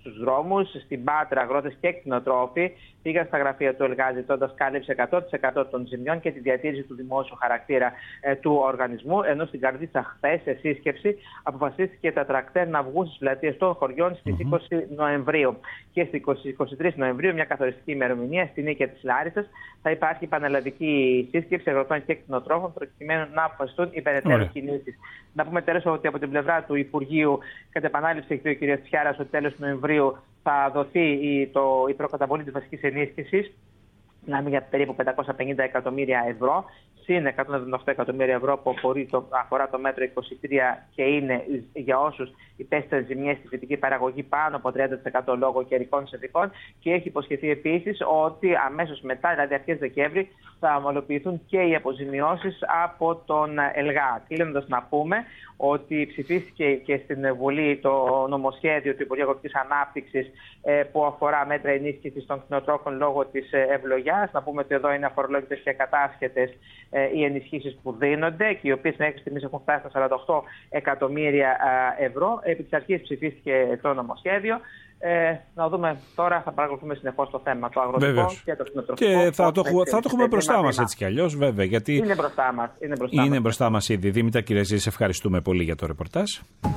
H: στους δρόμους. Στην Πάτρα, αγρότες και κτηνοτρόφοι πήγαν στα γραφεία του ΕΛΓΑ ζητώντας κάλυψη εκατό τοις εκατό των ζημιών και τη διατήρηση του δημόσιου χαρακτήρα ε, του οργανισμού. Ενώ στην Καρδίτσα, χθες, σε σύσκεψη, αποφασίστηκε τα τρακτέρ να βγουν στις πλατείες των χωριών στις mm-hmm. είκοσι Νοεμβρίου. Και στις είκοσι τρεις Νοεμβρίου, μια καθοριστική ημερομηνία, στη Νίκαια της Λάρισσας, θα υπάρχει πανελλαδική σύσκεψη αγροτών και κτηνοτρόφων προκειμένου να αποφασιστούν οι περαιτέρω κινήσεις. Να πούμε τέλος ότι από την πλευρά του Υπουργείου, κατά επανάληψη, έχει πει ο κ. Τσιάρας ότι τέλος Νοεμβρίου θα δοθεί η, το, η προκαταβολή της βασικής ενίσχυσης. Μιλάμε για περίπου πεντακόσια πενήντα εκατομμύρια ευρώ, συν εκατόν εβδομήντα οκτώ εκατομμύρια ευρώ που το, αφορά το μέτρο είκοσι τρία και είναι για όσους υπέστησαν ζημιές στη φυτική παραγωγή πάνω από τριάντα τοις εκατό λόγω καιρικών συνθηκών, και έχει υποσχεθεί επίσης ότι αμέσως μετά, δηλαδή αρχές Δεκέμβρη, θα ομολογηθούν και οι αποζημιώσεις από τον ΕΛΓΑ. Κλείνοντας, να πούμε ότι ψηφίστηκε και στην Βουλή το νομοσχέδιο του Υπουργείου Αγροτικής Ανάπτυξης που αφορά μέτρα ενίσχυσης των κτηνοτρόφων λόγω της ευλογιάς. Να πούμε ότι εδώ είναι αφορολόγητες και κατάσχετες οι ενισχύσεις που δίνονται και οι οποίες μέχρι στιγμής έχουν φτάσει στα σαράντα οκτώ εκατομμύρια ευρώ. Επί της αρχής ψηφίστηκε το νομοσχέδιο. Ε, να δούμε τώρα, θα παρακολουθούμε συνεχώς το θέμα το αγροτικό
B: Βεβαίως.
H: Και το κτηνοτροφικό.
B: Και θα το, θα το έχουμε μπροστά μας έτσι κι αλλιώς, βέβαια. Γιατί
H: είναι μπροστά μας. Είναι μπροστά,
B: είναι
H: μας.
B: μπροστά μας ήδη. Δήμητρα Κυρεζή, σε ευχαριστούμε πολύ για το ρεπορτάζ.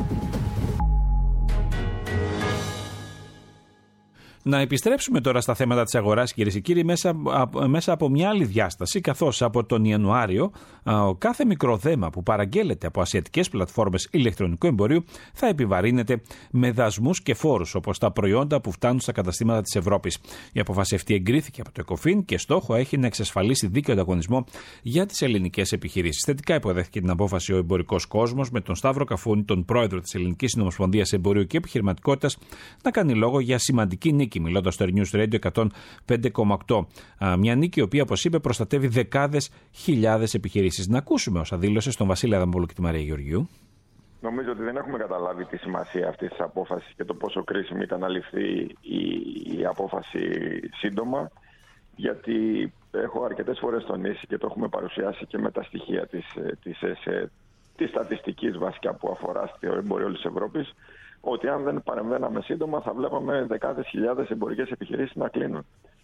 B: Να επιστρέψουμε τώρα στα θέματα της αγοράς, κυρίες και κύριοι, μέσα, μέσα από μια άλλη διάσταση, καθώς από τον Ιανουάριο ο κάθε μικρό δέμα που παραγγέλλεται από ασιατικές πλατφόρμες ηλεκτρονικού εμπορίου θα επιβαρύνεται με δασμούς και φόρους, όπως τα προϊόντα που φτάνουν στα καταστήματα της Ευρώπης. Η απόφαση αυτή εγκρίθηκε από το ΕΚΟΦΗΝ και στόχο έχει να εξασφαλίσει δίκαιο ανταγωνισμό για τις ελληνικές επιχειρήσεις. Θετικά υποδέχθηκε την απόφαση ο εμπορικός κόσμος, με τον Σταύρο Καφούνη, τον πρόεδρο της Ελληνικής Συνομοσπονδίας Εμπορίου και Επιχειρηματικότητας, να κάνει λόγο για σημαντική νίκη, μιλώντας στο News Radio εκατόν πέντε κόμμα οκτώ. Μια νίκη η οποία, όπως είπε, προστατεύει δεκάδες χιλιάδες επιχειρήσεις. Να ακούσουμε όσα δήλωσε στον Βασίλη Αδαμόπουλο και τη Μαρία Γεωργιού.
I: Νομίζω ότι δεν έχουμε καταλάβει τη σημασία αυτής της απόφασης και το πόσο κρίσιμη ήταν να ληφθεί η, η απόφαση σύντομα, γιατί έχω αρκετές φορές τονίσει και το έχουμε παρουσιάσει και με τα στοιχεία της, της, της, της στατιστικής βασικά που αφορά στο εμπόριο της Ευρώπης, ότι αν δεν παρεμβαίναμε σύντομα θα βλέπαμε δεκάδες χιλιάδες εμπορικές επιχειρήσεις να κλείνουν.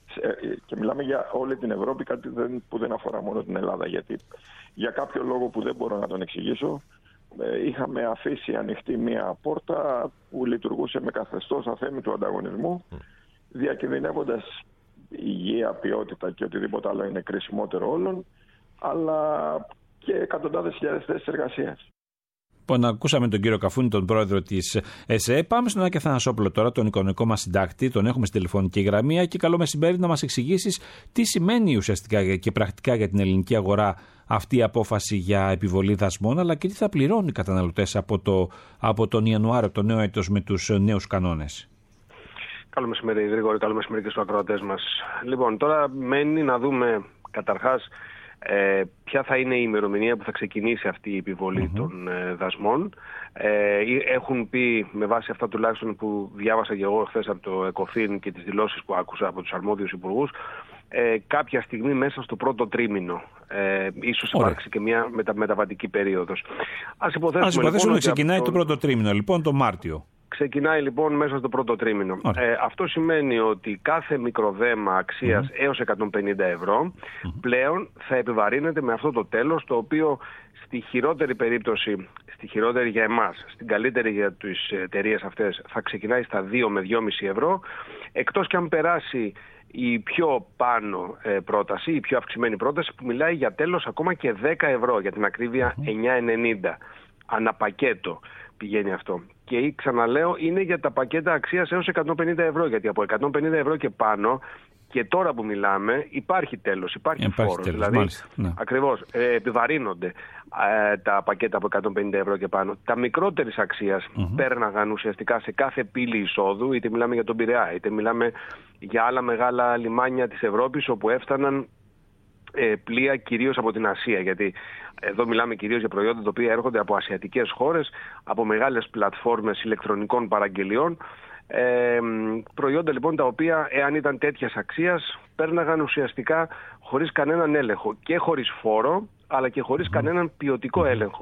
I: Και μιλάμε για όλη την Ευρώπη, κάτι που δεν αφορά μόνο την Ελλάδα, γιατί για κάποιο λόγο που δεν μπορώ να τον εξηγήσω, είχαμε αφήσει ανοιχτή μία πόρτα που λειτουργούσε με καθεστώς αθέμητου ανταγωνισμού, διακινδυνεύοντας υγεία, ποιότητα και οτιδήποτε άλλο είναι κρίσιμότερο όλων, αλλά και εκατοντάδες χιλιάδες θέσεις εργασίας.
B: Λοιπόν, ακούσαμε τον κύριο Καφούνη, τον πρόεδρο της ΕΣΕ. Πάμε στον Άκη Αθανασόπουλο τώρα, τον οικονομικό μας συντάκτη. Τον έχουμε στη τηλεφωνική γραμμή. Και καλό μεσημέρι, να μας εξηγήσεις τι σημαίνει ουσιαστικά και πρακτικά για την ελληνική αγορά αυτή η απόφαση για επιβολή δασμών, αλλά και τι θα πληρώνουν οι καταναλωτές από, το, από τον Ιανουάριο, το νέο έτος, με τους νέους κανόνες.
J: Καλό μεσημέρι, Γρηγόρη. Καλό μεσημέρι και στους ακροατές μας. Λοιπόν, τώρα μένει να δούμε καταρχάς Ε, ποια θα είναι η ημερομηνία που θα ξεκινήσει αυτή η επιβολή mm-hmm. των ε, δασμών. Ε, έχουν πει, με βάση αυτά τουλάχιστον που διάβασα και εγώ χθες από το ΕΚΟΦΗΝ και τις δηλώσεις που άκουσα από τους αρμόδιους υπουργούς, ε, κάποια στιγμή μέσα στο πρώτο τρίμηνο. Ε, ίσως Ωραία. υπάρξει και μια μετα, μεταβατική περίοδος. Ας υποθέσουμε, Ας υποθέσουμε λοιπόν, ότι
B: ξεκινάει
J: το...
B: το πρώτο τρίμηνο, λοιπόν, το Μάρτιο.
J: Ξεκινάει λοιπόν μέσα στο πρώτο τρίμηνο. Ε, αυτό σημαίνει ότι κάθε μικροδέμα αξίας mm-hmm. έως εκατόν πενήντα ευρώ mm-hmm. πλέον θα επιβαρύνεται με αυτό το τέλος, το οποίο στη χειρότερη περίπτωση, στη χειρότερη για εμάς, στην καλύτερη για τις εταιρείες αυτές, θα ξεκινάει στα δύο με δυόμισι ευρώ, εκτός και αν περάσει η πιο πάνω ε, πρόταση, η πιο αυξημένη πρόταση που μιλάει για τέλος ακόμα και δέκα ευρώ, για την ακρίβεια mm-hmm. εννιά ενενήντα αναπακέτο πηγαίνει αυτό. Και ξαναλέω, είναι για τα πακέτα αξίας έως εκατόν πενήντα ευρώ, γιατί από εκατόν πενήντα ευρώ και πάνω, και τώρα που μιλάμε, υπάρχει τέλος, υπάρχει, υπάρχει φόρος.
B: Τέλος,
J: δηλαδή,
B: μάλιστα, ναι.
J: ακριβώς, ε, επιβαρύνονται ε, τα πακέτα από εκατόν πενήντα ευρώ και πάνω. Τα μικρότερης αξίας mm-hmm. πέρναγαν ουσιαστικά σε κάθε πύλη εισόδου, είτε μιλάμε για τον Πειραιά, είτε μιλάμε για άλλα μεγάλα λιμάνια της Ευρώπης, όπου έφταναν ε, πλοία κυρίως από την Ασία, γιατί εδώ μιλάμε κυρίως για προϊόντα τα οποία έρχονται από ασιατικές χώρες, από μεγάλες πλατφόρμες ηλεκτρονικών παραγγελιών. Ε, προϊόντα λοιπόν τα οποία, εάν ήταν τέτοιας αξίας, πέρναγαν ουσιαστικά χωρίς κανέναν έλεγχο και χωρίς φόρο, αλλά και χωρίς κανέναν ποιοτικό έλεγχο.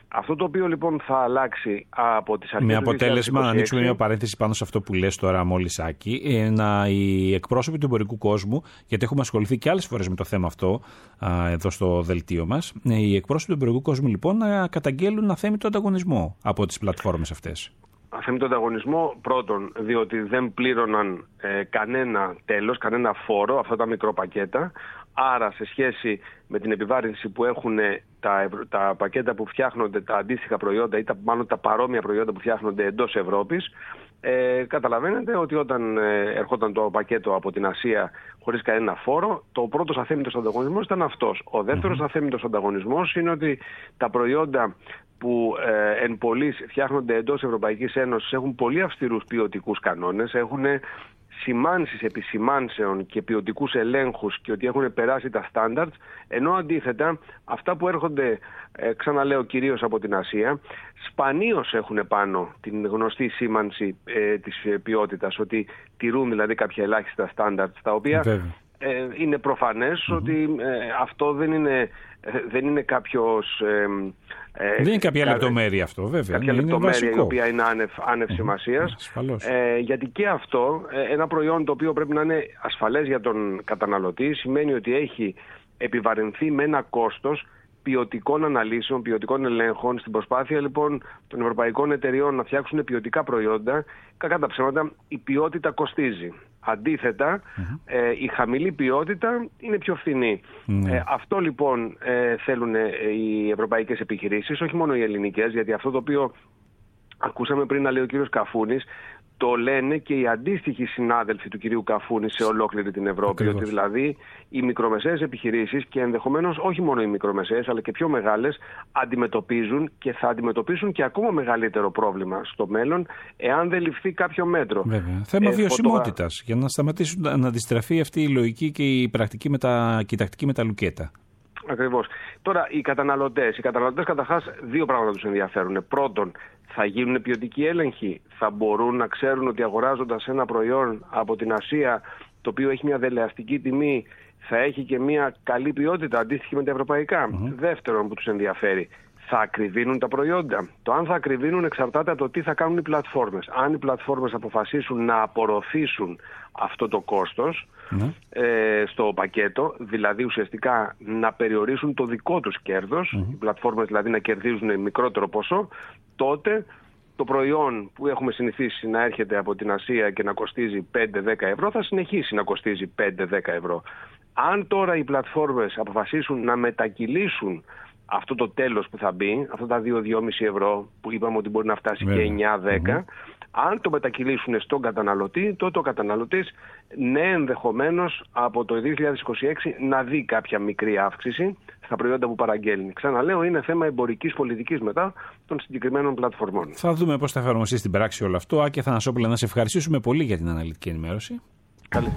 J: Αυτό το οποίο λοιπόν θα αλλάξει από τις αρχές
B: με
J: του
B: αποτέλεσμα,
J: δύο χιλιάδες είκοσι έξι,
B: να ανοίξουμε μια παρένθεση πάνω σε αυτό που λες τώρα μόλις, Άκη, να οι εκπρόσωποι του εμπορικού κόσμου, γιατί έχουμε ασχοληθεί και άλλες φορές με το θέμα αυτό α, εδώ στο δελτίο μας, οι εκπρόσωποι του εμπορικού κόσμου λοιπόν να καταγγέλουν αθέμητο ανταγωνισμό από τις πλατφόρμες αυτές.
J: Αθέμητο ανταγωνισμό πρώτον, διότι δεν πλήρωναν ε, κανένα τέλος, κανένα φόρο αυτά τα μικροπακέτα. Άρα σε σχέση με την επιβάρυνση που έχουν τα, τα πακέτα που φτιάχνονται, τα αντίστοιχα προϊόντα ή τα, μάλλον τα παρόμοια προϊόντα που φτιάχνονται εντός Ευρώπης, ε, καταλαβαίνετε ότι όταν ε, ερχόταν το πακέτο από την Ασία χωρίς κανένα φόρο, το πρώτος αθέμητος ανταγωνισμός ήταν αυτός. Ο δεύτερος mm-hmm. αθέμητος ανταγωνισμός είναι ότι τα προϊόντα που ε, εν πωλής φτιάχνονται εντός Ευρωπαϊκής Ένωσης έχουν πολύ αυστηρούς ποιοτικούς κανόνες, έχουν σημάνσεις επισημάνσεων και ποιοτικούς ελέγχους και ότι έχουν περάσει τα standards, ενώ αντίθετα αυτά που έρχονται, ε, ξαναλέω, κυρίως από την Ασία, σπανίως έχουν πάνω την γνωστή σήμανση ε, της ποιότητας, ότι τηρούν δηλαδή κάποια ελάχιστα standards, τα οποία ε, είναι προφανές mm-hmm. ότι ε, αυτό δεν είναι, ε, δεν είναι κάποιος... Ε, Ε,
B: δεν είναι κάποια
J: κα...
B: λεπτομέρεια αυτό, βέβαια.
J: Κάποια
B: είναι
J: λεπτομέρεια
B: βασικό.
J: Η οποία είναι άνευ, άνευ σημασίας. Ε, γιατί και αυτό, ε, ένα προϊόν το οποίο πρέπει να είναι ασφαλές για τον καταναλωτή, σημαίνει ότι έχει επιβαρυνθεί με ένα κόστος ποιοτικών αναλύσεων, ποιοτικών ελέγχων, στην προσπάθεια λοιπόν των ευρωπαϊκών εταιριών να φτιάξουν ποιοτικά προϊόντα. Κακά τα ψέματα, η ποιότητα κοστίζει. Αντίθετα, mm-hmm. ε, η χαμηλή ποιότητα είναι πιο φθηνή. Mm-hmm. Ε, αυτό λοιπόν ε, θέλουν ε, οι ευρωπαϊκές επιχειρήσεις, όχι μόνο οι ελληνικές, γιατί αυτό το οποίο ακούσαμε πριν να λέει ο κύριος Καφούνης, το λένε και οι αντίστοιχοι συνάδελφοι του κυρίου Καφούνη σε ολόκληρη την Ευρώπη. Ακριβώς. Ότι δηλαδή οι μικρομεσαίες επιχειρήσεις και ενδεχομένως όχι μόνο οι μικρομεσαίες αλλά και πιο μεγάλες αντιμετωπίζουν και θα αντιμετωπίσουν και ακόμα μεγαλύτερο πρόβλημα στο μέλλον εάν δεν ληφθεί κάποιο μέτρο.
B: Βέβαια. Θέμα ε, βιωσιμότητας φωτογρα... για να σταματήσουν να αντιστραφεί αυτή η λογική και η πρακτική μετα... και η τακτική με τα λουκέτα.
J: Ακριβώς. Τώρα οι καταναλωτές, οι καταναλωτές καταρχάς δύο πράγματα τους ενδιαφέρουν. Πρώτον, θα γίνουν ποιοτικοί έλεγχοι, θα μπορούν να ξέρουν ότι αγοράζοντας ένα προϊόν από την Ασία, το οποίο έχει μια δελεαστική τιμή, θα έχει και μια καλή ποιότητα αντίστοιχη με τα ευρωπαϊκά. Mm-hmm. Δεύτερον που τους ενδιαφέρει, θα ακριβίνουν τα προϊόντα. Το αν θα ακριβίνουν εξαρτάται από το τι θα κάνουν οι πλατφόρμες. Αν οι πλατφόρμες αποφασίσουν να απορροφήσουν αυτό το κόστος mm-hmm. ε, στο πακέτο, δηλαδή ουσιαστικά να περιορίσουν το δικό τους κέρδος, mm-hmm. οι πλατφόρμες δηλαδή να κερδίζουν μικρότερο ποσό, τότε το προϊόν που έχουμε συνηθίσει να έρχεται από την Ασία και να κοστίζει πέντε με δέκα ευρώ θα συνεχίσει να κοστίζει πέντε με δέκα ευρώ. Αν τώρα οι πλατφόρμες αποφασίσουν να μετακυλήσουν αυτό το τέλος που θα μπει, αυτά τα δύο με δυόμισι ευρώ που είπαμε ότι μπορεί να φτάσει yeah. και εννιά με δέκα, mm-hmm. αν το μετακυλήσουν στον καταναλωτή, τότε ο καταναλωτής ναι ενδεχομένως από το δύο χιλιάδες είκοσι έξι να δει κάποια μικρή αύξηση στα προϊόντα που παραγγέλνει. Ξαναλέω, είναι θέμα εμπορικής πολιτικής μετά των συγκεκριμένων πλατφορμών.
B: Θα δούμε πώς θα εφαρμοστεί στην πράξη όλο αυτό. Άκη Αθανασόπουλε, να σε ευχαριστήσουμε πολύ για την αναλυτική ενημέρωση.
J: Καλή.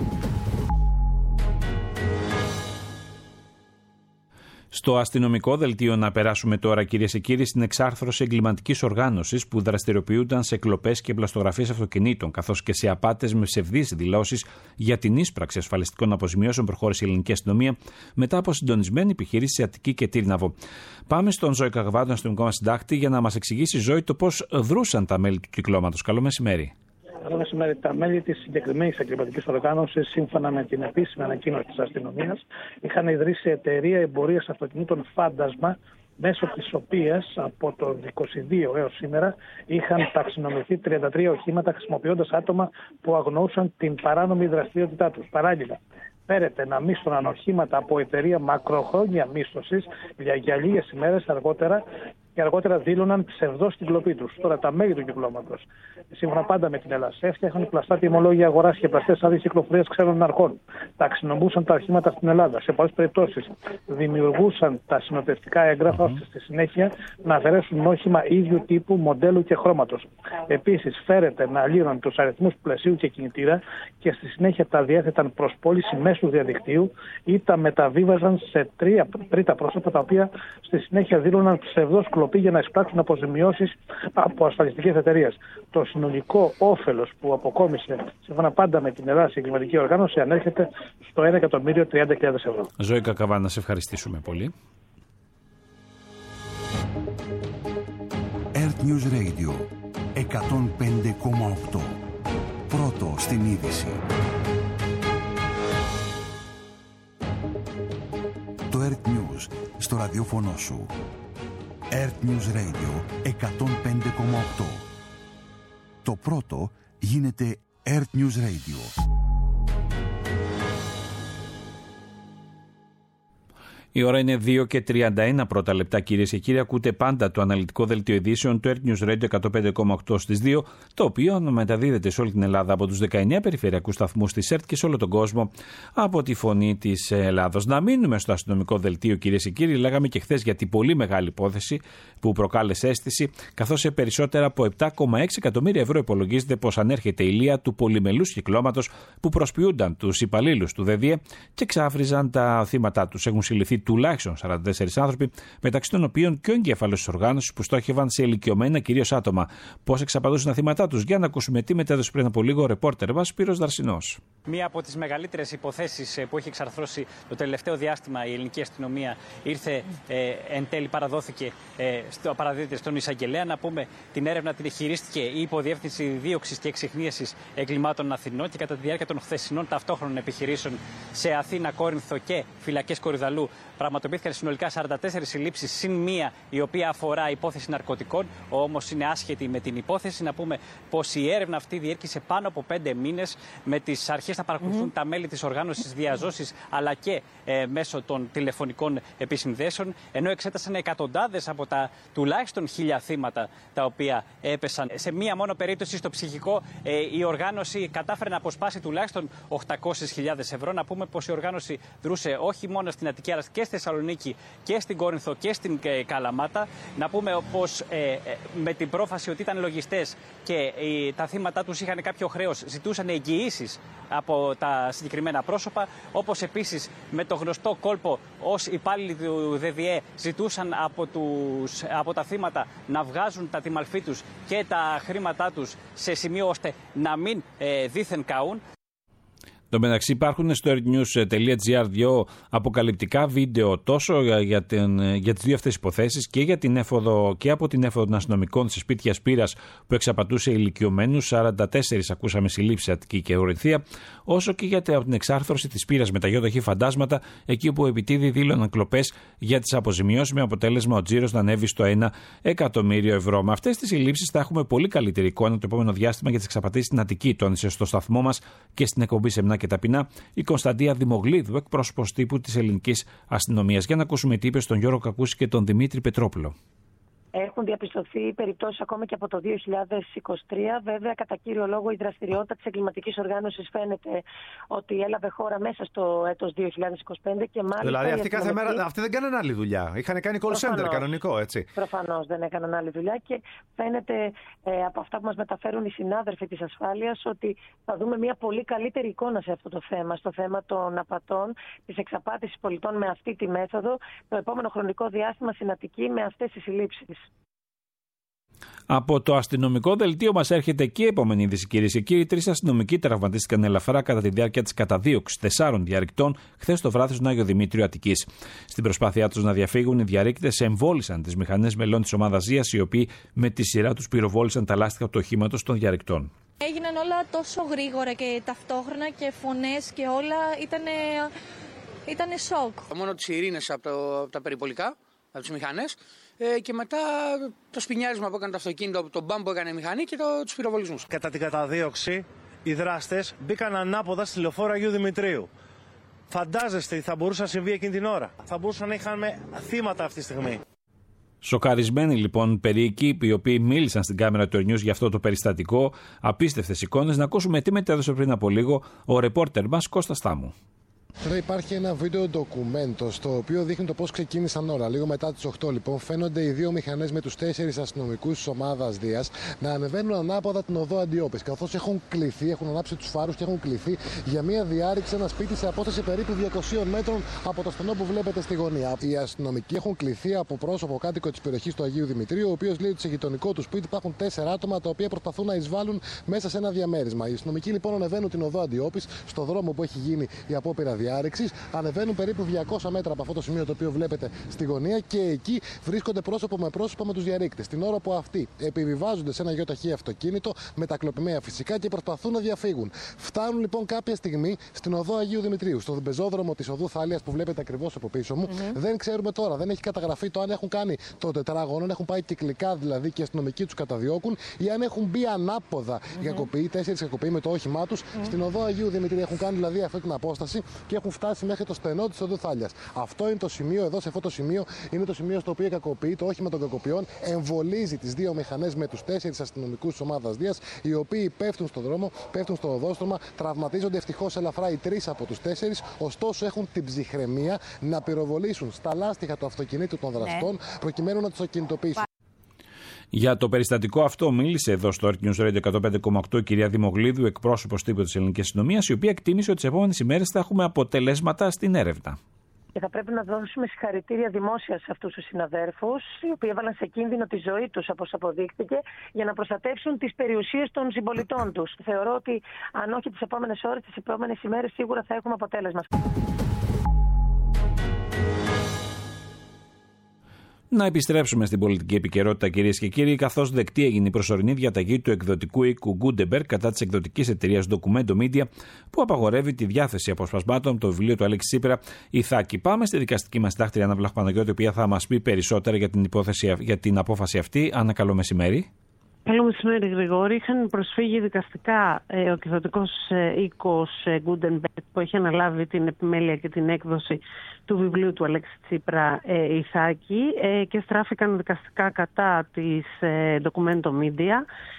B: Στο αστυνομικό δελτίο να περάσουμε τώρα, κυρίες και κύριοι, στην εξάρθρωση εγκληματικής οργάνωσης που δραστηριοποιούνταν σε κλοπές και πλαστογραφίες αυτοκινήτων, καθώς και σε απάτες με ψευδείς δηλώσεις για την ίσπραξη ασφαλιστικών αποζημιώσεων, προχώρησε η ελληνική αστυνομία μετά από συντονισμένη επιχείρηση σε Αττική και Τύρναβο. Πάμε στον Ζώη Καγβά, τον αστυνομικό μας συντάκτη, για να μας εξηγήσει, Ζώη, το πώς δρούσαν τα μέλη του κυκλώματος. Καλό μεσημέρι.
K: Καλό μεσημέρι. Τα μέλη της συγκεκριμένης εγκληματικής οργάνωσης, σύμφωνα με την επίσημη ανακοίνωση της αστυνομίας, είχαν ιδρύσει εταιρεία εμπορίας αυτοκινήτων Φάντασμα, μέσω της οποίας από το είκοσι δύο έως σήμερα είχαν ταξινομηθεί τριάντα τρία οχήματα χρησιμοποιώντας άτομα που αγνοούσαν την παράνομη δραστηριότητά τους. Παράλληλα, φέρεται να μίσθωναν οχήματα από εταιρεία μακροχρόνια μίσθωσης για, για λίγες ημέρες αργότερα και αργότερα δήλωναν ψευδώς την κλοπή τους. Τώρα τα μέλη του κυκλώματος, σύμφωνα πάντα με την Ελλάδα, έφτιαχναν πλαστά τιμολόγια αγοράς και πλαστές άδειες κυκλοφορίας ξένων αρχών. Ταξινομούσαν τα αρχήματα στην Ελλάδα. Σε πολλές περιπτώσεις δημιουργούσαν τα συνοδευτικά έγγραφα ώστε στη συνέχεια να αφαιρέσουν όχημα ίδιου τύπου, μοντέλου και χρώματος. Επίσης, φέρεται να λύνουν τους αριθμούς πλαισίου και κινητήρα και στη συνέχεια τα διέθεταν προς πώληση μέσω διαδικτύου ή τα μεταβίβαζαν σε τρία, τρίτα πρόσωπα, τα οποία στη συνέχεια δήλωναν ψευδώς κλοπή για να εισπράξουν αποζημιώσεις από ασφαλιστικές εταιρείες. Το συνολικό όφελος που αποκόμισε, σύμφωνα πάντα με την Ελλάδα, η εγκληματική οργάνωση ανέρχεται στο ένα εκατομμύριο τριάντα χιλιάδες ευρώ.
B: Ζώη Καγβά, να σε ευχαριστήσουμε πολύ.
A: Earth News Radio εκατόν πέντε κόμμα οκτώ. Πρώτο στην είδηση. Το Earth News στο ραδιόφωνο σου. Earth News Radio εκατόν πέντε κόμμα οκτώ. Το πρώτο γίνεται Earth News Radio.
B: Η ώρα είναι δύο και τριάντα ένα πρώτα λεπτά, κυρίες και κύριοι. Ακούτε πάντα το αναλυτικό δελτίο ειδήσεων του Earth News Radio εκατόν πέντε κόμμα οκτώ στις δύο, το οποίο μεταδίδεται σε όλη την Ελλάδα από τους δεκαεννέα περιφερειακούς σταθμούς της ΕΡΤ και σε όλο τον κόσμο από τη Φωνή της Ελλάδος. Να μείνουμε στο αστυνομικό δελτίο, κυρίες και κύριοι. Λέγαμε και χθες για την πολύ μεγάλη υπόθεση που προκάλεσε αίσθηση, καθώς σε περισσότερα από επτά κόμμα έξι εκατομμύρια ευρώ υπολογίζεται πως ανέρχεται η λία του πολυμελούς κυκλώματος που προσποιούνταν τους υπαλλήλους του ΔΔΕ και ξάφριζαν τα θύματα τους. Έχουν συλληφθεί τουλάχιστον σαράντα τέσσερις άνθρωποι, μεταξύ των οποίων και ο εγκέφαλος της οργάνωσης που στόχευαν σε ηλικιωμένα κυρίως άτομα. Πώς εξαπατούσαν τα θύματα τους, για να ακούσουμε τι μετέδωσε πριν από λίγο ο ρεπόρτερ μας Σπύρος Δαρσινός.
L: Μία από τις μεγαλύτερες υποθέσεις που έχει εξαρθρώσει το τελευταίο διάστημα η ελληνική αστυνομία ήρθε ε, εν τέλει παραδόθηκε ε, στο, παραδίδεται στον εισαγγελέα. Να πούμε, την έρευνα την χειρίστηκε η Υποδιεύθυνση Δίωξης και Εξυχνίασης Εγκλημάτων Αθηνών και κατά τη διάρκεια των χθεσινών ταυτόχρονων επιχειρήσεων σε Αθήνα, Κόρινθο και φυλακές Κορυδαλού πραγματοποιήθηκαν συνολικά σαράντα τέσσερις συλλήψεις, συν μία η οποία αφορά υπόθεση ναρκωτικών, όμως είναι άσχετη με την υπόθεση. Να πούμε πως η έρευνα αυτή διήρκησε πάνω από πέντε μήνες, με τις αρχές να παρακολουθούν mm-hmm. τα μέλη της οργάνωσης διαζώσεις αλλά και ε, μέσω των τηλεφωνικών επισυνδέσεων, ενώ εξέτασαν εκατοντάδες από τα τουλάχιστον χίλια θύματα τα οποία έπεσαν. Σε μία μόνο περίπτωση στο ψυχικό ε, η οργάνωση κατάφερε να αποσπάσει τουλάχιστον οκτακόσιες χιλιάδες ευρώ. Να πούμε πως η οργάνωση δρούσε όχι μόνο στην Αττική αλλά και στη Θεσσαλονίκη και στην Κόρινθο και στην ε, Καλαμάτα. Να πούμε πως ε, ε, με την πρόφαση ότι ήταν λογιστές και ε, τα θύματα τους είχαν κάποιο χρέος, ζητούσαν εγγυήσεις από τα συγκεκριμένα πρόσωπα, όπως επίσης με το γνωστό κόλπο ως υπάλληλοι του ΔΔΕ ζητούσαν από, τους, από τα θύματα να βγάζουν τα τιμαλφή τους και τα χρήματά τους σε σημείο ώστε να μην ε, δήθεν καούν.
B: Εν τω μεταξύ υπάρχουν στο earthnews τελεία gr δύο αποκαλυπτικά βίντεο τόσο για, την, για τις δύο αυτές υποθέσεις και, για την έφοδο, και από την έφοδο των αστυνομικών σε σπίτια Σπύρας που εξαπατούσε ηλικιωμένους, σαράντα τέσσερις ακούσαμε συλλήψεις Αττική και Ορυνθία, όσο και για την εξάρθρωση της Σπύρας με τα γιοταχή φαντάσματα, εκεί όπου επιτίδη δήλωναν κλοπές για τις αποζημιώσεις, με αποτέλεσμα ο τζίρος να ανέβει στο ένα εκατομμύριο ευρώ. Με αυτές τις συλλήψεις θα έχουμε πολύ καλύτερη εικόνα το επόμενο διάστημα για τις εξαπατήσεις στην Αττική, τόνισε στο σταθμό μας και στην εκπομπή Σεμνά και Ταπεινά η Κωνσταντία Δημογλίδου, εκπρόσωπος τύπου της ελληνικής αστυνομίας. Για να ακούσουμε τι είπε στον Γιώργο Κακούση και τον Δημήτρη Πετρόπουλο.
M: Έχουν διαπιστωθεί περιπτώσεις ακόμα και από το δύο χιλιάδες είκοσι τρία. Βέβαια, κατά κύριο λόγο, η δραστηριότητα της εγκληματικής οργάνωσης φαίνεται ότι έλαβε χώρα μέσα στο έτος δύο χιλιάδες είκοσι πέντε και μάλιστα.
N: Δηλαδή, αυτοί κάθε μέρα αυτοί δεν κάνανε άλλη δουλειά. Είχαν κάνει call center κανονικό, έτσι.
M: Προφανώς δεν έκαναν άλλη δουλειά και φαίνεται ε, από αυτά που μας μεταφέρουν οι συνάδελφοι της ασφάλειας ότι θα δούμε μια πολύ καλύτερη εικόνα σε αυτό το θέμα, στο θέμα των απατών, της εξαπάτησης πολιτών με αυτή τη μέθοδο, το επόμενο χρονικό διάστημα στην Αττική με αυτές τις συλλήψεις.
B: Από το αστυνομικό δελτίο μας έρχεται και η επόμενη είδηση, κυρίες και κύριοι. Τρεις αστυνομικοί τραυματίστηκαν ελαφρά κατά τη διάρκεια της καταδίωξης τεσσάρων διαρρηκτών χθες το βράδυ στον Άγιο Δημήτριο Αττικής. Στην προσπάθειά τους να διαφύγουν, οι διαρρήκτες εμβόλυσαν τις μηχανές μελών της ομάδας Ζίας, οι οποίοι με τη σειρά τους πυροβόλησαν τα λάστιχα του οχήματος των διαρρηκτών.
O: Έγιναν όλα τόσο γρήγορα και ταυτόχρονα και φωνές και όλα ήτανε, ήτανε σοκ.
P: Μόνο τις ειρήνες από, από τα περιπολικά, από τις μηχανές. Και μετά το σπινιάρισμα που έκανε το αυτοκίνητο, τον μπαμ που έκανε η μηχανή και το, τους πυροβολισμούς.
Q: Κατά την καταδίωξη, οι δράστες μπήκαν ανάποδα στη λεωφόρο Αγίου Δημητρίου. Φαντάζεστε τι θα μπορούσε να συμβεί εκείνη την ώρα. Θα μπορούσαν να είχαμε θύματα αυτή τη στιγμή.
B: Σοκαρισμένοι λοιπόν περίοικοι, οι οποίοι μίλησαν στην κάμερα του News για αυτό το περιστατικό, απίστευτες εικόνες. Να ακούσουμε τι μετέδωσε πριν από λίγο ο ρεπόρτερ μας Κώστας Τάμου.
R: Τώρα υπάρχει ένα βίντεο ντοκουμέντο στο οποίο δείχνει το πώς ξεκίνησαν όλα. Λίγο μετά τις οκτώ λοιπόν φαίνονται οι δύο μηχανές με τους τέσσερις αστυνομικούς της ομάδας Δίας να ανεβαίνουν ανάποδα την οδό Αντιόπης. Καθώς έχουν κληθεί, έχουν ανάψει τους φάρους και έχουν κληθεί για μια διάρρηξη ένα σπίτι σε απόσταση περίπου διακοσίων μέτρων από το στενό που βλέπετε στη γωνία. Οι αστυνομικοί έχουν κληθεί από πρόσωπο κάτοικο της περιοχής του Αγίου Δημητρίου, ο οποίος λέει ότι σε γειτονικό του σπίτι υπάρχουν τέσσερα άτομα τα οποία προσπαθούν να εισβάλλουν μέσα σε ένα διαμέρισμα. Οι αστυνομικοί λοιπόν ανεβαίνουν την οδό Αντιόπης στο δρόμο που έχει γίνει η απόπειρα διάρρηξης, ανεβαίνουν περίπου διακόσια μέτρα από αυτό το σημείο το οποίο βλέπετε στη γωνία και εκεί βρίσκονται πρόσωπο με πρόσωπο με τους διαρρήκτες. Την ώρα που αυτοί επιβιβάζονται σε ένα γεωταχή αυτοκίνητο, μετακλοπημαία φυσικά, και προσπαθούν να διαφύγουν. Φτάνουν λοιπόν κάποια στιγμή στην οδό Αγίου Δημητρίου, στον πεζόδρομο της οδού Θάλιας που βλέπετε ακριβώς από πίσω μου. Mm-hmm. Δεν ξέρουμε τώρα, δεν έχει καταγραφεί το αν έχουν κάνει το τετράγωνο, αν έχουν πάει κυκλικά δηλαδή και οι αστυνομικοί τους καταδιώκουν, ή αν έχουν μπει ανάποδα mm-hmm. οι κακοποιοί, τέσσερις κακοποιοί με το όχημά τους mm-hmm. στην οδό Αγίου Δημητρίου. Έχουν κάνει δηλαδή αυτή την απόσταση και έχουν φτάσει μέχρι το στενό της οδού Θάλιας. Αυτό είναι το σημείο, εδώ σε αυτό το σημείο είναι το σημείο στο οποίο οι κακοποιοί, το όχημα των κακοποιών, εμβολίζει τις δύο μηχανές με τους τέσσερις αστυνομικούς της ομάδας Δίας, οι οποίοι πέφτουν στον δρόμο, πέφτουν στο οδόστρωμα, τραυματίζονται ευτυχώς ελαφρά οι τρεις από τους τέσσερις, ωστόσο έχουν την ψυχραιμία να πυροβολήσουν στα λάστιχα του αυτοκινήτου των δραστών, ναι, προκειμένου να τους ακινητοποιήσουν.
B: Για το περιστατικό αυτό μίλησε εδώ στο Earth News Radio εκατόν πέντε κόμμα οκτώ η κυρία Δημογλίδου, εκπρόσωπος τύπου της ελληνικής αστυνομίας, η οποία εκτίμησε ότι τις επόμενες ημέρες θα έχουμε αποτελέσματα στην έρευνα.
M: Και θα πρέπει να δώσουμε συγχαρητήρια δημόσια σε αυτούς τους συναδέρφους, οι οποίοι έβαλαν σε κίνδυνο τη ζωή τους, όπως αποδείχθηκε, για να προστατεύσουν τις περιουσίες των συμπολιτών τους. Θεωρώ ότι αν όχι τις επόμενες ώρες, τις επόμενες ημέρες σίγουρα θα έχουμε αποτέλεσμα.
B: Να επιστρέψουμε στην πολιτική επικαιρότητα, κυρίες και κύριοι, καθώς δεκτή έγινε η προσωρινή διαταγή του εκδοτικού οίκου Gutenberg κατά της εκδοτικής εταιρείας Documento Media, που απαγορεύει τη διάθεση αποσπασμάτων από το βιβλίο του Αλέξη Τσίπρα, Ιθάκη. Πάμε στη δικαστική μας τάχτρια Άννα Βλαχοπαναγιώτη, η οποία θα μας πει περισσότερα για την, υπόθεση, για την απόφαση αυτή. Άννα, καλό μεσημέρι.
S: Καλό μεσημέρι, Γρηγόρη. Είχαν προσφύγει δικαστικά ε, ο εκδοτικός ε, οίκος ε, Gutenberg, που έχει αναλάβει την επιμέλεια και την έκδοση του βιβλίου του Αλέξη Τσίπρα, ε, Ιθάκη, ε, και στράφηκαν δικαστικά κατά της ε, Documento Media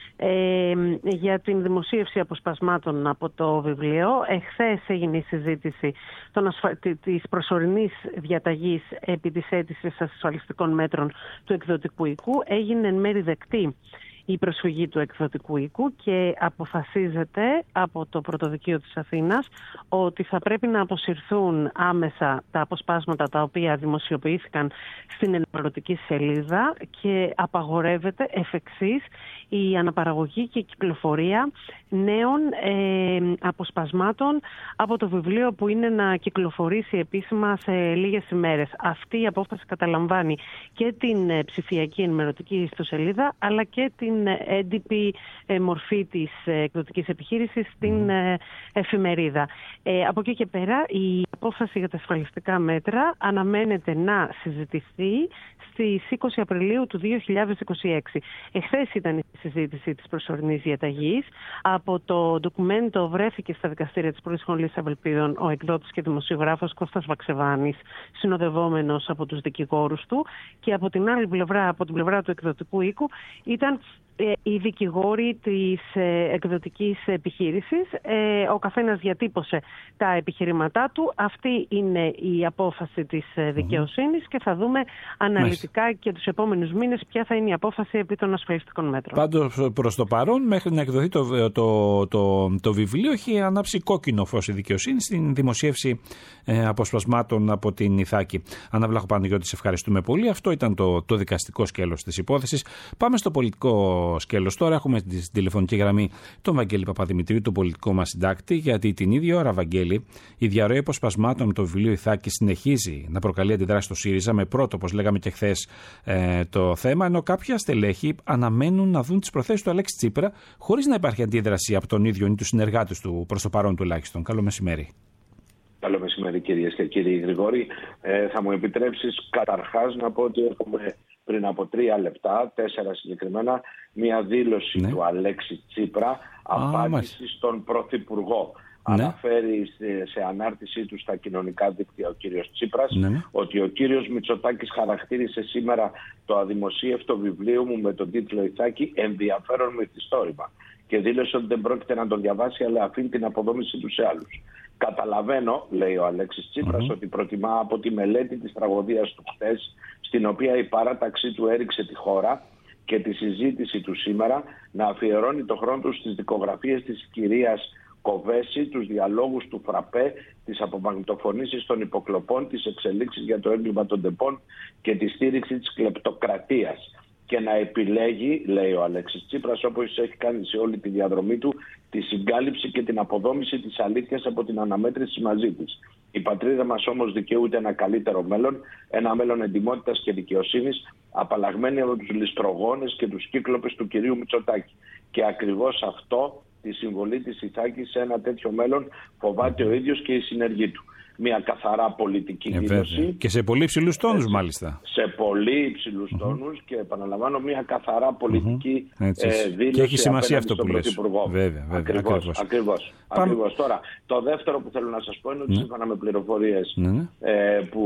S: ε, για την δημοσίευση αποσπασμάτων από το βιβλίο. Εχθές έγινε η συζήτηση των ασφα... της προσωρινής διαταγής επί της αίτησης ασφαλιστικών μέτρων του εκδοτικού οίκου. Έγινε εν μέρει δεκτή η προσφυγή του εκδοτικού οίκου και αποφασίζεται από το Πρωτοδικείο της Αθήνας ότι θα πρέπει να αποσυρθούν άμεσα τα αποσπάσματα τα οποία δημοσιοποιήθηκαν στην ενημερωτική σελίδα και απαγορεύεται εφ εξής η αναπαραγωγή και η κυκλοφορία νέων ε, αποσπασμάτων από το βιβλίο που είναι να κυκλοφορήσει επίσημα σε λίγες ημέρες. Αυτή η απόφαση καταλαμβάνει και την ε, ψηφιακή ενημερωτική ιστοσελίδα αλλά και την έντυπη ε, μορφή της ε, εκδοτικής επιχείρησης στην ε, εφημερίδα. Ε, από εκεί και πέρα η απόφαση για τα ασφαλιστικά μέτρα αναμένεται να συζητηθεί στις είκοσι Απριλίου του δύο χιλιάδες είκοσι έξι. Εχθές ήταν η συζήτηση της προσωρινής διαταγής. Από το ντοκουμέντο βρέθηκε στα δικαστήρια της Πολυσχολής Ευελπίδων ο εκδότης και δημοσιογράφος Κώστας Βαξεβάνης, συνοδευόμενος από τους δικηγόρους του, και από την άλλη πλευρά, από την πλευρά του εκδοτικού οίκου, ήταν οι δικηγόροι της εκδοτικής επιχείρησης. Ο καθένας διατύπωσε τα επιχειρήματά του. Αυτή είναι η απόφαση της δικαιοσύνης και θα δούμε αναλυτικά Μες. και τους επόμενους μήνες ποια θα είναι η απόφαση επί των ασφαλιστικών μέτρων. Πάντως προς το παρόν, μέχρι να εκδοθεί το, το, το, το βιβλίο, έχει ανάψει κόκκινο φως η δικαιοσύνη στην δημοσίευση ε, αποσπασμάτων από την Ιθάκη. Άννα Βλαχοπαναγιώτη, σε ευχαριστούμε πολύ. Αυτό ήταν το, το δικαστικό σκέλος της υπόθεσης. Πάμε στο πολιτικό σκέλος τώρα. Έχουμε στην τηλεφωνική γραμμή τον Βαγγέλη Παπαδημητρίου, τον πολιτικό μας συντάκτη, γιατί την ίδια ώρα, Βαγγέλη, η διαρροή αποσπασμάτων με το βιβλίο Ιθάκη συνεχίζει να προκαλεί αντιδράσεις στο ΣΥΡΙΖΑ, με πρώτο, όπως λέγαμε και χθες, ε, το θέμα, ενώ κάποια στελέχη αναμένουν να δουν τις προθέσεις του Αλέξη Τσίπρα χωρίς να υπάρχει αντίδραση από τον ίδιο ή τους συνεργάτες του, προς το παρόν τουλάχιστον. Καλό μεσημέρι.
T: Καλό μεσημέρι, κυρίες και κύριοι. Γρηγόρη, ε, θα μου επιτρέψεις καταρχάς να πω ότι έχουμε πριν από τρία λεπτά, τέσσερα συγκεκριμένα, μια δήλωση ναι. του Αλέξη Τσίπρα, απάντηση στον Πρωθυπουργό. Ναι. Αναφέρει σε, σε ανάρτησή του στα κοινωνικά δίκτυα ο κύριος Τσίπρας ναι. ότι ο κύριος Μητσοτάκης χαρακτήρισε σήμερα το αδημοσίευτο βιβλίο μου με τον τίτλο Ιθάκη ενδιαφέρον μυθιστόρημα και δήλωσε ότι δεν πρόκειται να τον διαβάσει, αλλά αφήνει την αποδόμηση του σε άλλους. Καταλαβαίνω, λέει ο Αλέξης Τσίπρας, mm-hmm. ότι προτιμά από τη μελέτη της τραγωδίας του χτες, στην οποία η παράταξή του έριξε τη χώρα, και τη συζήτηση του σήμερα, να αφιερώνει το χρόνο του στις δικογραφίες της κυρίας Κοβέση, τους διαλόγους του Φραπέ, τις απομαγνητοφωνήσεις των υποκλοπών, τις εξελίξεις για το έγκλημα των ΤΕΠών και τη στήριξη της κλεπτοκρατίας. και να επιλέγει, λέει ο Αλέξης Τσίπρας, όπως έχει κάνει σε όλη τη διαδρομή του, τη συγκάλυψη και την αποδόμηση της αλήθειας από την αναμέτρηση μαζί της. Η πατρίδα μας όμως δικαιούται ένα καλύτερο μέλλον, ένα μέλλον εντιμότητας και δικαιοσύνης, απαλλαγμένη από τους ληστρογόνες και τους κύκλοπες του κυρίου Μητσοτάκη. Και ακριβώς αυτό, τη συμβολή της Ιθάκης σε ένα τέτοιο μέλλον, φοβάται ο ίδιος και η συνεργή του. Μια καθαρά πολιτική
B: ε,
T: δήλωση.
B: Και σε πολύ υψηλούς τόνους, μάλιστα.
T: Σε πολύ υψηλούς mm-hmm. τόνους και επαναλαμβάνω μια καθαρά πολιτική mm-hmm. ε, δήλωση.
B: Και έχει σημασία αυτό που λες. Βέβαια, βέβαια.
T: Ακριβώς,
B: ακριβώς.
T: ακριβώς,
B: Πάμε...
T: ακριβώς. Τώρα, το δεύτερο που θέλω να σας πω είναι ότι mm-hmm. σύμφωνα με πληροφορίες mm-hmm. ε, που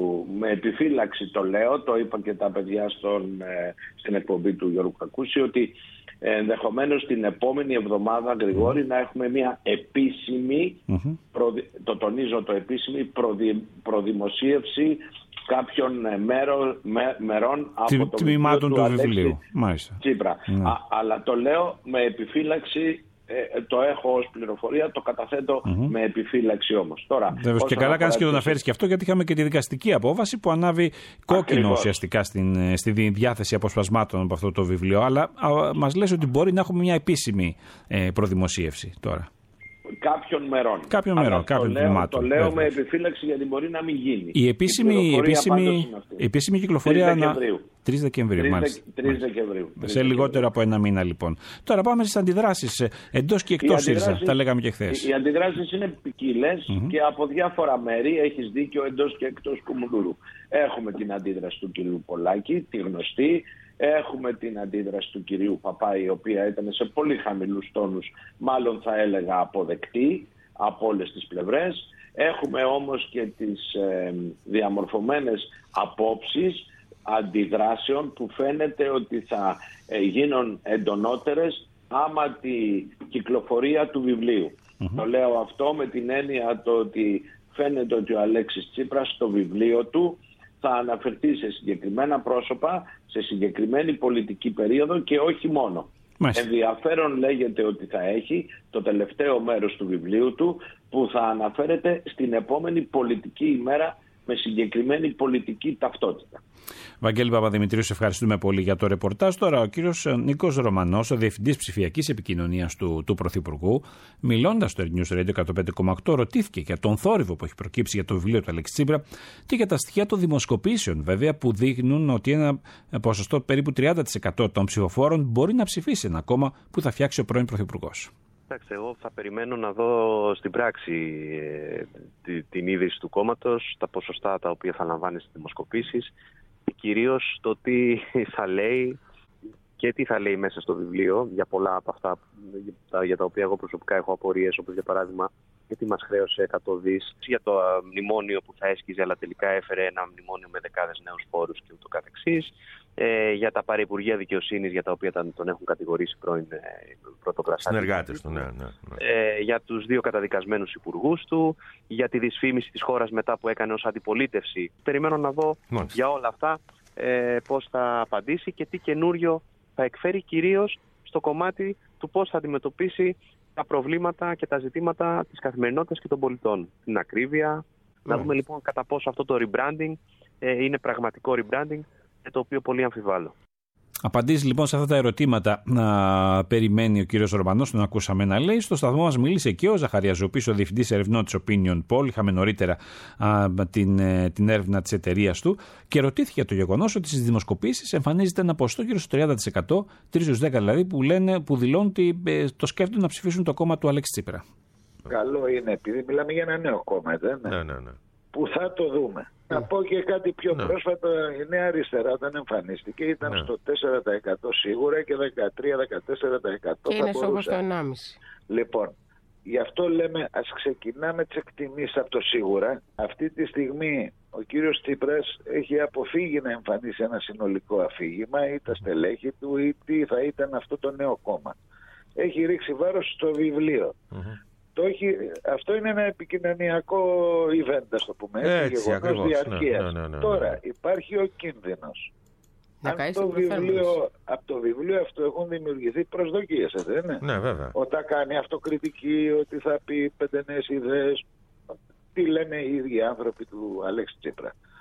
T: με επιφύλαξη το λέω, το είπα και τα παιδιά στον, ε, στην εκπομπή του Γιώργου Κακούση, ότι ενδεχομένως την επόμενη εβδομάδα, Γρηγόρη, να έχουμε μια επίσημη, mm-hmm. προδι... το τονίζω το επίσημη, προδι... προδημοσίευση κάποιων μέρο... με... μερών από
B: Τι...
T: το
B: τμήματων του, του βιβλίου. Μάλιστα.
T: Τσίπρα. Mm. Α, αλλά το λέω με επιφύλαξη, ε, το έχω ως πληροφορία, το καταθέτω mm-hmm. με επιφύλαξη όμως. Τώρα,
B: Βέβαια, και καλά κάνεις και το να φέρεις και αυτό, γιατί είχαμε και τη δικαστική απόφαση που ανάβει κόκκινο Ακριβώς. ουσιαστικά στην, στη διάθεση αποσπασμάτων από αυτό το βιβλίο. Αλλά α, μας λες ότι μπορεί να έχουμε μια επίσημη ε, προδημοσίευση τώρα.
T: Κάποιων μερών.
B: Κάποιων μερών, κάποιων
T: τμήματων. Το λέω βέβαια. Με επιφύλαξη γιατί μπορεί να μην γίνει.
B: Η επίσημη, η επίσημη, η επίσημη κυκλοφορία.
T: τρεις Δεκεμβρίου.
B: τρεις Δεκεμβρίου, τρεις
T: μάλιστα. τρεις Δεκεμβρίου.
B: Σε λιγότερο από ένα μήνα, λοιπόν. Τώρα πάμε στις αντιδράσεις εντός και εκτός ΣΥΡΙΖΑ. Τα λέγαμε και χθες.
T: Οι αντιδράσεις είναι ποικίλες mm-hmm. και από διάφορα μέρη. Έχεις δίκιο, εντός και εκτός Κουμουνδούρου. Έχουμε την αντίδραση του κυρίου Πολάκη, τη γνωστή. Έχουμε την αντίδραση του κυρίου Παπά, η οποία ήταν σε πολύ χαμηλούς τόνους, μάλλον θα έλεγα αποδεκτή από όλες τις πλευρές. Έχουμε όμως και τις ε, διαμορφωμένες απόψεις αντιδράσεων που φαίνεται ότι θα ε, γίνουν εντονότερες άμα τη κυκλοφορία του βιβλίου. Mm-hmm. Το λέω αυτό με την έννοια το ότι φαίνεται ότι ο Αλέξης Τσίπρας στο βιβλίο του θα αναφερθεί σε συγκεκριμένα πρόσωπα, σε συγκεκριμένη πολιτική περίοδο και όχι μόνο. Μάλιστα. Ενδιαφέρον λέγεται ότι θα έχει το τελευταίο μέρος του βιβλίου του που θα αναφέρεται στην επόμενη πολιτική ημέρα με συγκεκριμένη πολιτική ταυτότητα.
B: Βαγγέλη Παπαδημητρίου, σε ευχαριστούμε πολύ για το ρεπορτάζ. Τώρα ο κύριος Νίκος Ρωμανός, ο Διευθυντής Ψηφιακής Επικοινωνίας του, του Πρωθυπουργού, μιλώντας στο News Radio εκατόν πέντε κόμμα οκτώ, ρωτήθηκε για τον θόρυβο που έχει προκύψει για το βιβλίο του Αλέξη Τσίπρα και για τα στοιχεία των δημοσκοπήσεων, βέβαια, που δείχνουν ότι ένα ποσοστό περίπου τριάντα τοις εκατό των ψηφοφόρων μπορεί να ψηφίσει ένα κόμμα που θα φτιάξει ο πρώην Πρωθυπουργός.
F: Εντάξει, εγώ θα περιμένω να δω στην πράξη ε, τη, την είδηση του κόμματος, τα ποσοστά τα οποία θα λαμβάνει στις δημοσκοπήσεις και κυρίως το τι θα λέει και τι θα λέει μέσα στο βιβλίο για πολλά από αυτά για τα οποία εγώ προσωπικά έχω απορίες, όπως για παράδειγμα γιατί μας χρέωσε εκατό δις, για το μνημόνιο που θα έσκυζε αλλά τελικά έφερε ένα μνημόνιο με δεκάδες νέους φόρους και ούτω καθεξής. Ε, για τα παρυπουργεία δικαιοσύνης για τα οποία τον έχουν κατηγορήσει πρώην ε, πρωτοκρασάτες.
U: Συνεργάτες του, ναι, ναι, ναι.
F: Ε, για τους δύο καταδικασμένους υπουργούς του, για τη δυσφήμιση της χώρας μετά που έκανε ως αντιπολίτευση. Περιμένω να δω Μάλιστα. για όλα αυτά ε, πώς θα απαντήσει και τι καινούριο θα εκφέρει κυρίως στο κομμάτι του πώς θα αντιμετωπίσει τα προβλήματα και τα ζητήματα της καθημερινότητας και των πολιτών. Την ακρίβεια. Mm. Να δούμε λοιπόν κατά πόσο αυτό το rebranding ε, είναι πραγματικό rebranding, το οποίο πολύ αμφιβάλλω.
B: Απαντήσει λοιπόν σε αυτά τα ερωτήματα να περιμένει ο κύριος Ρωμανός, τον ακούσαμε να λέει. Στο σταθμό μας μίλησε και ο Ζαχαρίας Ζωπής, ο διευθυντής ερευνών της Opinion Poll. Είχαμε νωρίτερα α, την, την έρευνα της εταιρείας του και ρωτήθηκε το γεγονός ότι στις δημοσκοπήσεις εμφανίζεται ένα ποσοστό γύρω στο τριάντα τοις εκατό, τρία στους δέκα δηλαδή, που, λένε, που δηλώνουν ότι ε, το σκέφτονται να ψηφίσουν το κόμμα του Αλέξη Τσίπρα.
V: Καλό είναι, επειδή μιλάμε για ένα νέο κόμμα, δεν είναι.
U: Ναι, ναι, ναι.
V: Που θα το δούμε. Mm. Να πω και κάτι πιο ναι. πρόσφατα, η Νέα Αριστερά όταν εμφανίστηκε ήταν ναι. στο τέσσερα τοις εκατό σίγουρα και δεκατρία με δεκατέσσερα τοις εκατό
W: και είναι στόχος το ενάμιση.
V: Λοιπόν, γι' αυτό λέμε ας ξεκινάμε τις εκτιμήσεις από το σίγουρα. Αυτή τη στιγμή ο κύριος Τσίπρας έχει αποφύγει να εμφανίσει ένα συνολικό αφήγημα ή τα στελέχη του ή τι θα ήταν αυτό το νέο κόμμα. Έχει ρίξει βάρος στο βιβλίο. Mm-hmm. Το έχει, αυτό είναι ένα επικοινωνιακό event, ας το πούμε, έτσι, γεγονός διαρκείας. Ναι, ναι, ναι, ναι. Τώρα υπάρχει ο κίνδυνος. Αν το βιβλίο, από το βιβλίο αυτό έχουν δημιουργηθεί προσδοκίες, δεν είναι.
U: Ναι, βέβαια.
V: Όταν κάνει αυτοκριτική, ότι θα πει πέντε νέες ιδέες, τι λένε οι ίδιοι άνθρωποι του Αλέξη Τσίπρα.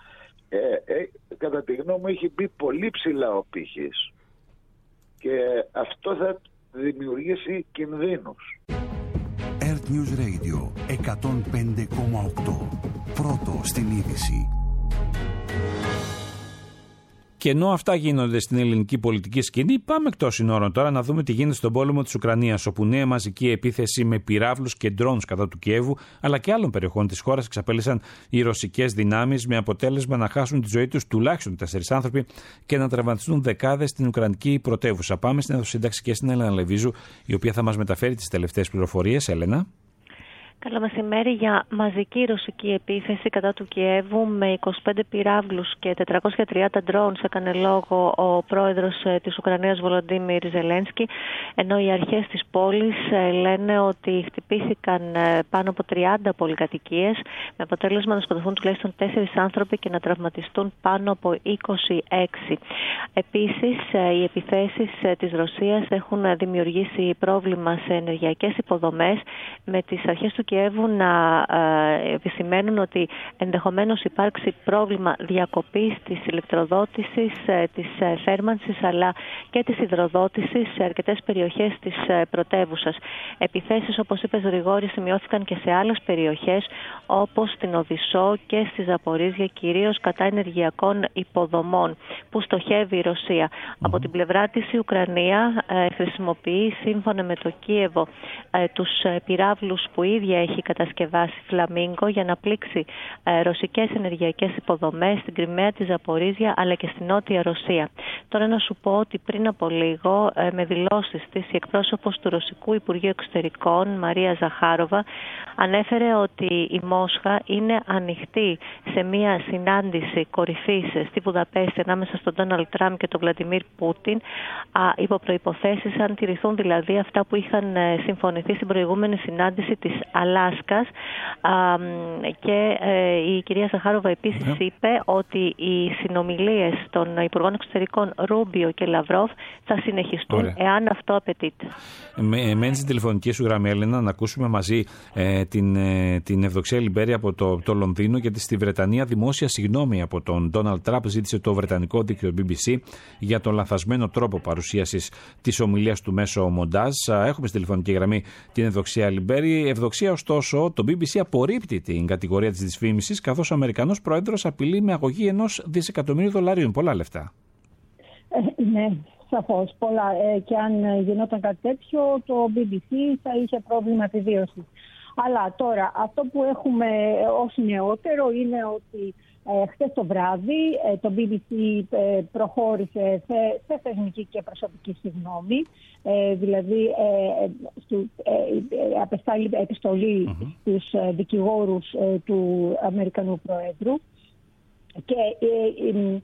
V: ε, ε, κατά τη γνώμη μου έχει μπει πολύ ψηλά ο πύχης και αυτό θα δημιουργήσει κινδύνους.
A: Earth News Radio εκατόν πέντε κόμμα οκτώ. Πρώτο στην είδηση.
B: Και ενώ αυτά γίνονται στην ελληνική πολιτική σκηνή, πάμε εκτός συνόρων τώρα να δούμε τι γίνεται στον πόλεμο της Ουκρανίας, όπου νέα μαζική επίθεση με πυράβλους και ντρόουνς κατά του Κιέβου, αλλά και άλλων περιοχών της χώρας εξαπέλυσαν οι ρωσικές δυνάμεις, με αποτέλεσμα να χάσουν τη ζωή τους τουλάχιστον τέσσερις άνθρωποι και να τραυματιστούν δεκάδες στην Ουκρανική πρωτεύουσα. Πάμε στην Εθνοσύνταξη και στην Έλενα Λεβίζου, η οποία θα μας μεταφέρει τις τελευταίες πληροφορίες. Έλενα.
C: Καλό μεσημέρι. Για μαζική ρωσική επίθεση κατά του Κιέβου με είκοσι πέντε πυράβλους και τετρακόσια τριάντα ντρόουνς έκανε λόγο ο πρόεδρος της Ουκρανίας Βολοντίμιρ Ζελένσκι, ενώ οι αρχές της πόλης λένε ότι χτυπήθηκαν πάνω από τριάντα πολυκατοικίες με αποτέλεσμα να σκοτωθούν τουλάχιστον τέσσερις άνθρωποι και να τραυματιστούν πάνω από είκοσι έξι. Επίσης, οι επιθέσεις της Ρωσίας έχουν δημιουργήσει πρόβλημα σε ενεργειακές υποδομές, με τις αρχές του Κιέβου να ε, επισημαίνουν ότι ενδεχομένως υπάρξει πρόβλημα διακοπής της ηλεκτροδότησης, ε, της ε, θέρμανσης αλλά και της υδροδότησης σε αρκετές περιοχές της ε, πρωτεύουσας. Επιθέσεις, όπως είπες Γρηγόρη, σημειώθηκαν και σε άλλες περιοχές όπως στην Οδυσσό και στη Ζαπορίζια, κυρίως κατά ενεργειακών υποδομών που στοχεύει η Ρωσία. Mm-hmm. Από την πλευρά της η Ουκρανία ε, χρησιμοποιεί σύμφωνα με το Κίεβο ε, τους ε, πυράβλους που ίδια έχει κατασκευάσει Φλαμίγκο για να πλήξει ε, ρωσικές ενεργειακές υποδομές στην Κριμαία, τη Ζαπορίζια αλλά και στην Νότια Ρωσία. Τώρα να σου πω ότι πριν από λίγο ε, με δηλώσεις της η εκπρόσωπος του Ρωσικού Υπουργείου Εξωτερικών Μαρία Ζαχάροβα ανέφερε ότι η Μόσχα είναι ανοιχτή σε μια συνάντηση κορυφής στη Βουδαπέστη ανάμεσα στον Ντόναλντ Τραμπ και τον Βλαντιμίρ Πούτιν, α, υπό προϋποθέσεις αν τηρηθούν δηλαδή αυτά που είχαν ε, συμφωνηθεί στην προηγούμενη συνάντηση της Αλάσκας. Α, και ε, η κυρία Ζαχάροβα επίσης yeah. είπε ότι οι συνομιλίες των Υπουργών Εξωτερικών Ρούμπιο και Λαυρόφ θα συνεχιστούν Ωραία. εάν αυτό απαιτείται.
B: Με, μένει στην τηλεφωνική σου γραμμή, Έλενα, να ακούσουμε μαζί ε, την, ε, την Ευδοξία Λιμπέρη από το, το Λονδίνο, γιατί στη Βρετανία δημόσια συγγνώμη από τον Ντόναλντ Τραμπ ζήτησε το βρετανικό δίκτυο μπι μπι σι για τον λανθασμένο τρόπο παρουσίασης της ομιλίας του μέσω μοντάζ. Έχουμε στη τηλεφωνική γραμμή την Ευδοξία Λιμπέρη. Ευδοξία, ωστόσο, το μπι μπι σι απορρίπτει την κατηγορία της δυσφήμισης, καθώς ο Αμερικανός πρόεδρος απειλεί με αγωγή ενός δισεκατομμύριου δολαρίων. Πολλά λεφτά.
U: Ε, ναι, σαφώς. Πολλά. Ε, και αν γινόταν κάτι τέτοιο, το μπι μπι σι θα είχε πρόβλημα επιβίωσης. Αλλά τώρα, αυτό που έχουμε ως νεότερο είναι ότι ε, χθες το βράδυ ε, το μπι μπι σι ε, προχώρησε σε, σε θεσμική και προσωπική συγγνώμη. Ε, δηλαδή ε, στου, ε, ε, απεστάλλει επιστολή mm-hmm. στους ε, δικηγόρους ε, του Αμερικανού Προέδρου και, ε, ε,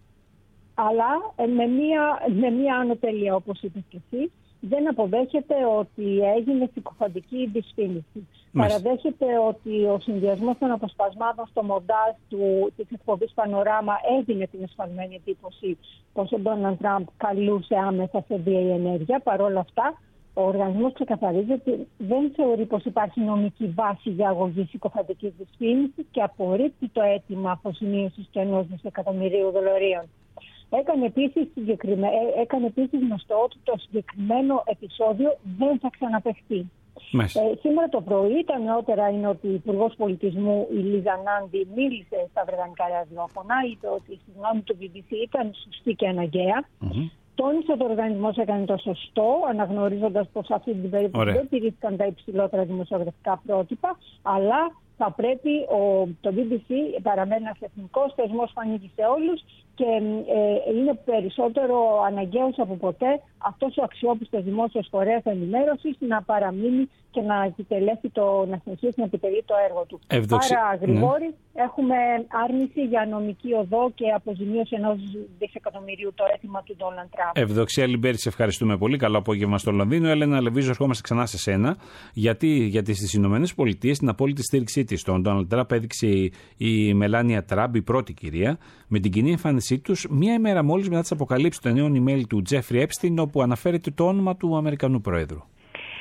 U: αλλά ε, με μία, με μία άνω τέλεια, όπως είπες και εσύ, δεν αποδέχεται ότι έγινε συκοφαντική δυσφήμιση. Παραδέχεται ότι ο συνδυασμός των αποσπασμάτων στο μοντάζ του, της εκπομπής Πανοράμα έδινε την εσφαλμένη εντύπωση πως ο Ντόναλντ Τραμπ καλούσε άμεσα σε βίαιη ενέργεια. Παρ' όλα αυτά, ο οργανισμός ξεκαθαρίζει ότι δεν θεωρεί πως υπάρχει νομική βάση για αγωγή συκοφαντικής δυσφήμισης και απορρίπτει το αίτημα αποζημίωσης του ενός δισεκατομμυρίου δολαρίων. Έκανε επίσης, έκανε επίσης γνωστό ότι το συγκεκριμένο επεισόδιο δεν θα ξαναπαιχτεί. Ε, σήμερα το πρωί, τα νεότερα είναι ότι η Υπουργός Πολιτισμού, η Λίζα Νάντι, μίλησε στα βρετανικά ραδιόφωνα, είπε ότι η συγγνώμη του μπι μπι σι ήταν σωστή και αναγκαία. Mm-hmm. Τόνισε ότι ο οργανισμός έκανε το σωστό, αναγνωρίζοντας πως σε αυτή την περίπτωση δεν τηρήθηκαν τα υψηλότερα δημοσιογραφικά πρότυπα, αλλά θα πρέπει ο, το μπι μπι σι παραμένει ένας εθνικός θεσμός που ανήκει σε όλους και ε, είναι περισσότερο αναγκαίος από ποτέ αυτός ο αξιόπιστος δημόσιος φορέας ενημέρωσης να παραμείνει και να επιτελέσει το, να συνεχίσει να επιτελεί το έργο του.
B: Ευδοξι...
U: Άρα, Γρηγόρη, ναι. έχουμε άρνηση για νομική οδό και αποζημίωση ενός δισεκατομμυρίου το αίτημα του Ντόναλντ Τραμπ.
B: Ευδοξία Λιμπέρη, σε ευχαριστούμε πολύ. Καλό απόγευμα στο Λονδίνο. Έλενα Λεβίζο, ερχόμαστε ξανά σε σένα. Γιατί, γιατί στις Ηνωμένες Πολιτείες την απόλυτη στήριξή της στον Ντόναλντ Τραμπ έδειξε η Μελάνια Τραμπ, η πρώτη κυρία, με την κοινή εμφάνισή τους μία ημέρα μόλις μετά τις αποκαλύψεις των νέων email του Τζέφρι Έπστιν, όπου αναφέρεται το όνομα του Αμερικανού Προέδρου.
C: Το